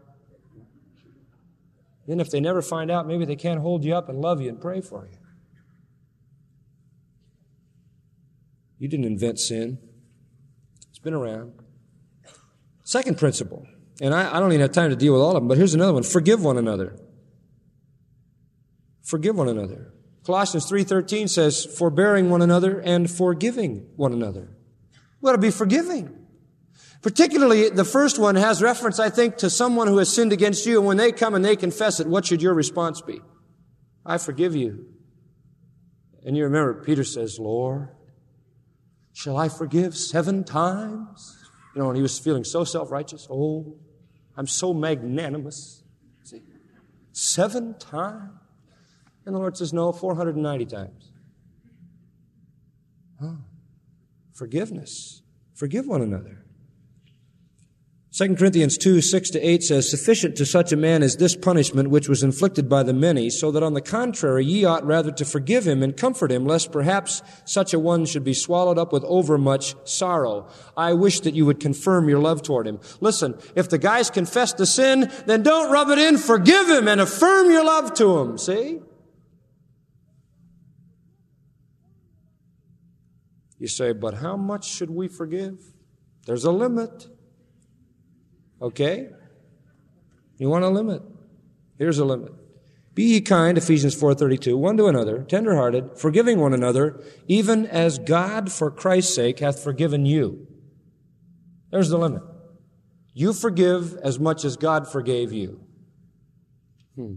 Speaker 2: Then if they never find out, maybe they can't hold you up and love you and pray for you. You didn't invent sin. It's been around. Second principle, and I, I don't even have time to deal with all of them, but here's another one. Forgive one another. Forgive one another. Colossians three thirteen says, forbearing one another and forgiving one another. We ought to be forgiving. Particularly, the first one has reference, I think, to someone who has sinned against you, and when they come and they confess it, what should your response be? I forgive you. And you remember, Peter says, Lord, shall I forgive seven times? You know, and he was feeling so self-righteous. Oh, I'm so magnanimous. See? Seven times? And the Lord says, no, four hundred ninety times. Huh. Forgiveness. Forgive one another. Second Corinthians two, six to eight says, sufficient to such a man is this punishment which was inflicted by the many, so that on the contrary ye ought rather to forgive him and comfort him, lest perhaps such a one should be swallowed up with overmuch sorrow. I wish that you would confirm your love toward him. Listen, if the guy's confessed the sin, then don't rub it in, forgive him and affirm your love to him, see? You say, but how much should we forgive? There's a limit. Okay? You want a limit? Here's a limit. Be ye kind, Ephesians four thirty-two, one to another, tenderhearted, forgiving one another, even as God for Christ's sake hath forgiven you. There's the limit. You forgive as much as God forgave you. Hmm.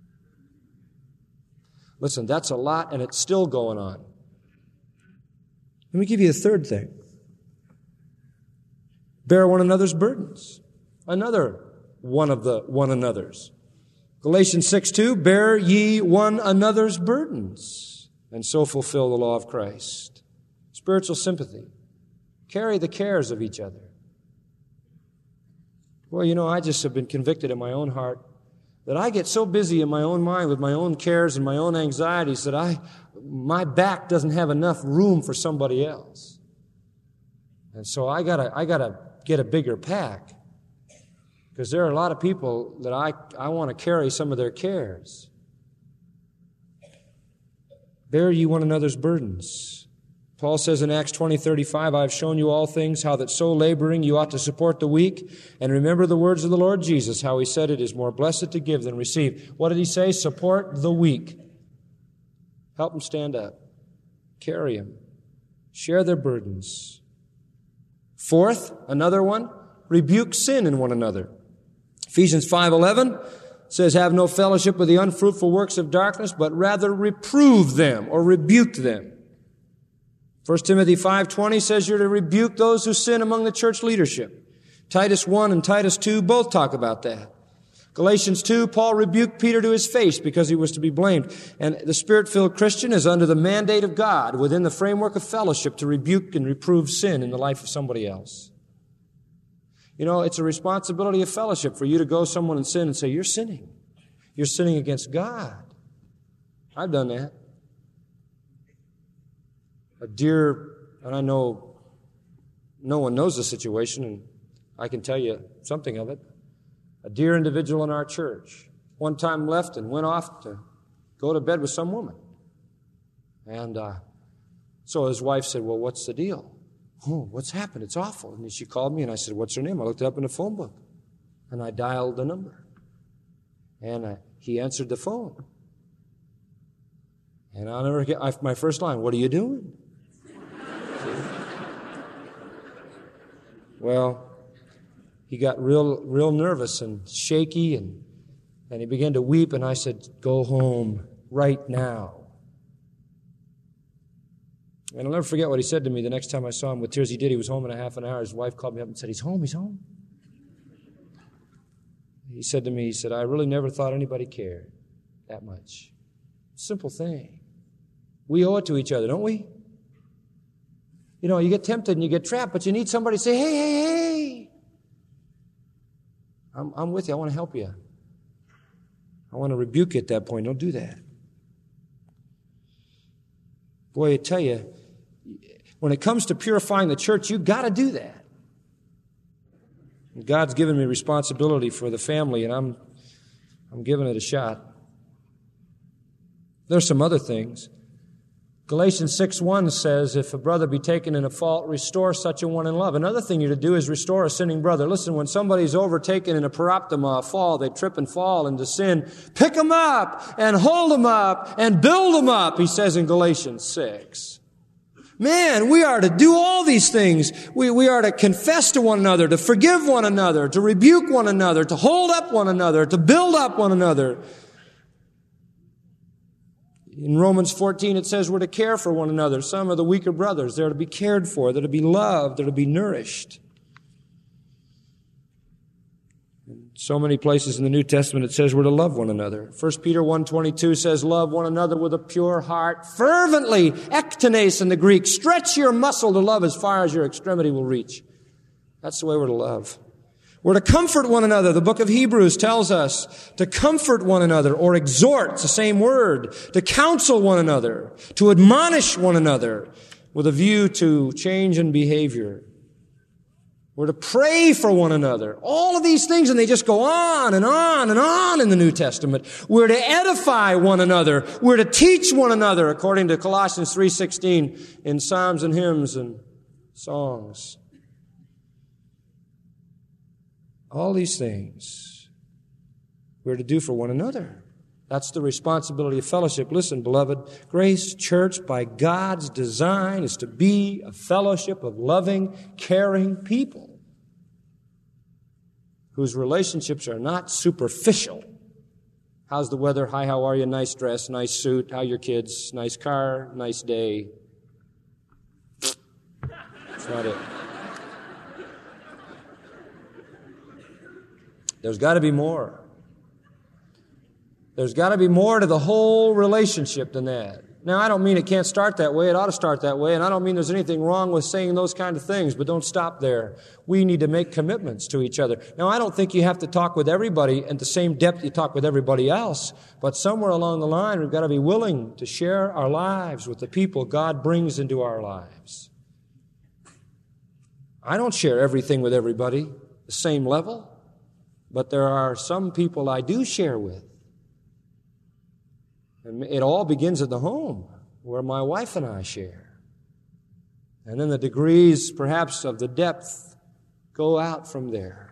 Speaker 2: Listen, that's a lot, and it's still going on. Let me give you a third thing. Bear one another's burdens. Another one of the one another's. Galatians six two, bear ye one another's burdens, and so fulfill the law of Christ. Spiritual sympathy. Carry the cares of each other. Well, you know, I just have been convicted in my own heart that I get so busy in my own mind with my own cares and my own anxieties that I, my back doesn't have enough room for somebody else. And so I gotta, I gotta get a bigger pack. Because there are a lot of people that I, I want to carry some of their cares. Bear ye one another's burdens. Paul says in Acts twenty thirty-five, I have shown you all things, how that so laboring you ought to support the weak. And remember the words of the Lord Jesus, how he said it is more blessed to give than receive. What did he say? Support the weak. Help them stand up. Carry them. Share their burdens. Fourth, another one, rebuke sin in one another. Ephesians five eleven says, have no fellowship with the unfruitful works of darkness, but rather reprove them or rebuke them. First Timothy five twenty says you're to rebuke those who sin among the church leadership. Titus one and Titus two both talk about that. Galatians two, Paul rebuked Peter to his face because he was to be blamed. And the Spirit-filled Christian is under the mandate of God within the framework of fellowship to rebuke and reprove sin in the life of somebody else. You know, it's a responsibility of fellowship for you to go someone in sin and say, you're sinning. You're sinning against God. I've done that. A dear, and I know no one knows the situation, and I can tell you something of it. A dear individual in our church one time left and went off to go to bed with some woman. And uh, so his wife said, well, what's the deal? Oh, what's happened? It's awful. And she called me and I said, what's her name? I looked it up in the phone book. And I dialed the number. And I, he answered the phone. And I'll never get I, my first line, what are you doing? Well, he got real real nervous and shaky, and, and he began to weep, and I said, go home right now. And I'll never forget what he said to me the next time I saw him with tears. He did. He was home in a half an hour. His wife called me up and said, he's home, he's home. He said to me, he said, I really never thought anybody cared that much. Simple thing. We owe it to each other, don't we? You know, you get tempted and you get trapped, but you need somebody to say, hey, hey, hey. I'm, I'm with you. I want to help you. I want to rebuke you at that point. Don't do that. Boy, I tell you, when it comes to purifying the church, you've got to do that. God's given me responsibility for the family, and I'm, I'm giving it a shot. There's some other things. Galatians six one says, if a brother be taken in a fault, restore such a one in love. Another thing you're to do is restore a sinning brother. Listen, when somebody's overtaken in a paraptoma, a fall, they trip and fall into sin, pick them up and hold them up and build them up, he says in Galatians six. Man, we are to do all these things. We, we are to confess to one another, to forgive one another, to rebuke one another, to hold up one another, to build up one another. In Romans fourteen, it says we're to care for one another. Some of the weaker brothers, they're to be cared for, they're to be loved, they're to be nourished. In so many places in the New Testament, it says we're to love one another. First Peter one twenty-two says, love one another with a pure heart, fervently, ektenes in the Greek. Stretch your muscle to love as far as your extremity will reach. That's the way we're to love. We're to comfort one another. The book of Hebrews tells us to comfort one another or exhort, it's the same word, to counsel one another, to admonish one another with a view to change in behavior. We're to pray for one another. All of these things, and they just go on and on and on in the New Testament. We're to edify one another. We're to teach one another, according to Colossians three sixteen, in psalms and hymns and songs. All these things we're to do for one another. That's the responsibility of fellowship. Listen, beloved, Grace Church, by God's design, is to be a fellowship of loving, caring people whose relationships are not superficial. How's the weather? Hi, how are you? Nice dress, nice suit. How are your kids? Nice car, nice day. That's not it. There's got to be more. There's got to be more to the whole relationship than that. Now, I don't mean it can't start that way. It ought to start that way. And I don't mean there's anything wrong with saying those kind of things, but don't stop there. We need to make commitments to each other. Now, I don't think you have to talk with everybody at the same depth you talk with everybody else, but somewhere along the line, we've got to be willing to share our lives with the people God brings into our lives. I don't share everything with everybody the same level. But there are some people I do share with. And it all begins at the home, where my wife and I share. And then the degrees, perhaps, of the depth go out from there.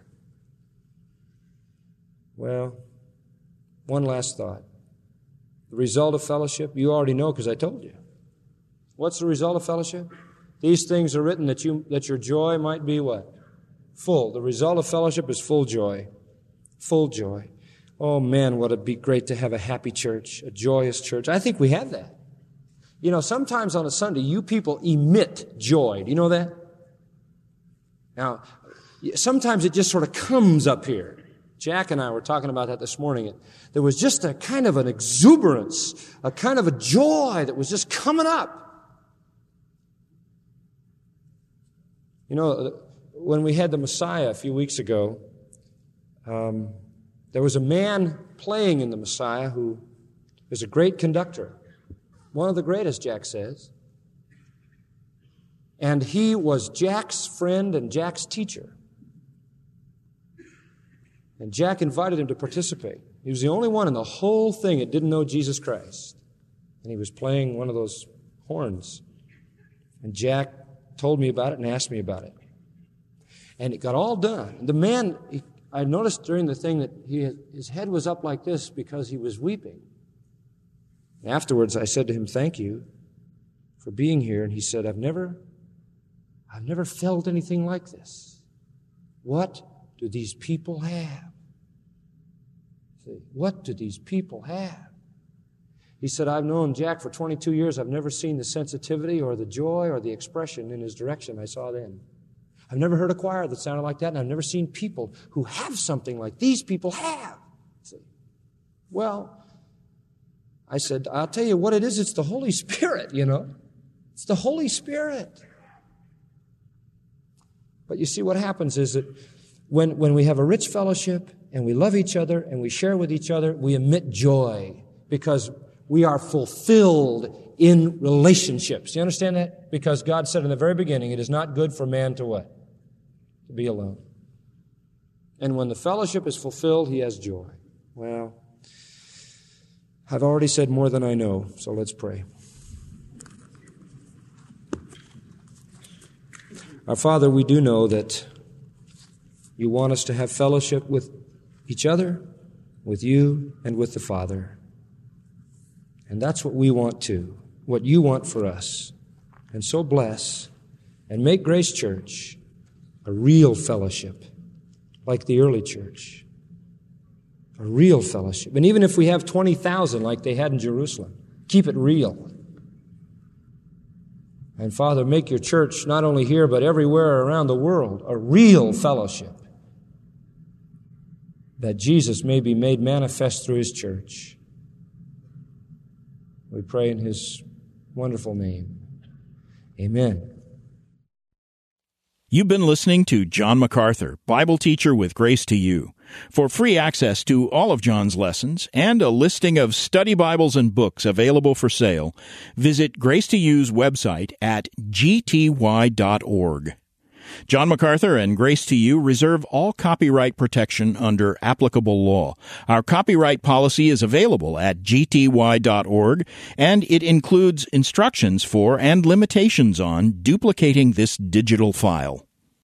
Speaker 2: Well, one last thought. The result of fellowship, you already know because I told you. What's the result of fellowship? These things are written that you that your joy might be what? Full. The result of fellowship is full joy. Full joy. Oh, man, would it be great to have a happy church, a joyous church. I think we have that. You know, sometimes on a Sunday, you people emit joy. Do you know that? Now, sometimes it just sort of comes up here. Jack and I were talking about that this morning. There was just a kind of an exuberance, a kind of a joy that was just coming up. You know, when we had the Messiah a few weeks ago, Um, there was a man playing in the Messiah who is a great conductor. One of the greatest, Jack says. And he was Jack's friend and Jack's teacher. And Jack invited him to participate. He was the only one in the whole thing that didn't know Jesus Christ. And he was playing one of those horns. And Jack told me about it and asked me about it. And it got all done. The man... He, I noticed during the thing that he, his head was up like this because he was weeping. And afterwards, I said to him, thank you for being here. And he said, I've never, I've never felt anything like this. What do these people have? See, what do these people have? He said, I've known Jack for twenty-two years. I've never seen the sensitivity or the joy or the expression in his direction I saw then. I've never heard a choir that sounded like that, and I've never seen people who have something like these people have. See? Well, I said, I'll tell you what it is. It's the Holy Spirit, you know. It's the Holy Spirit. But you see, what happens is that when, when we have a rich fellowship and we love each other and we share with each other, we emit joy because we are fulfilled in relationships. You understand that? Because God said in the very beginning, it is not good for man to what? To be alone. And when the fellowship is fulfilled, he has joy. Well, I've already said more than I know, so let's pray. Our Father, we do know that you want us to have fellowship with each other, with you, and with the Father. And that's what we want too, what you want for us. And so bless and make Grace Church a real fellowship, like the early church. A real fellowship. And even if we have twenty thousand like they had in Jerusalem, keep it real. And Father, make your church not only here but everywhere around the world a real fellowship, that Jesus may be made manifest through His church. We pray in His wonderful name. Amen.
Speaker 1: You've been listening to John MacArthur, Bible teacher with Grace to You. For free access to all of John's lessons and a listing of study Bibles and books available for sale, visit Grace to You's website at g t y dot org. John MacArthur and Grace to You reserve all copyright protection under applicable law. Our copyright policy is available at g t y dot org, and it includes instructions for and limitations on duplicating this digital file.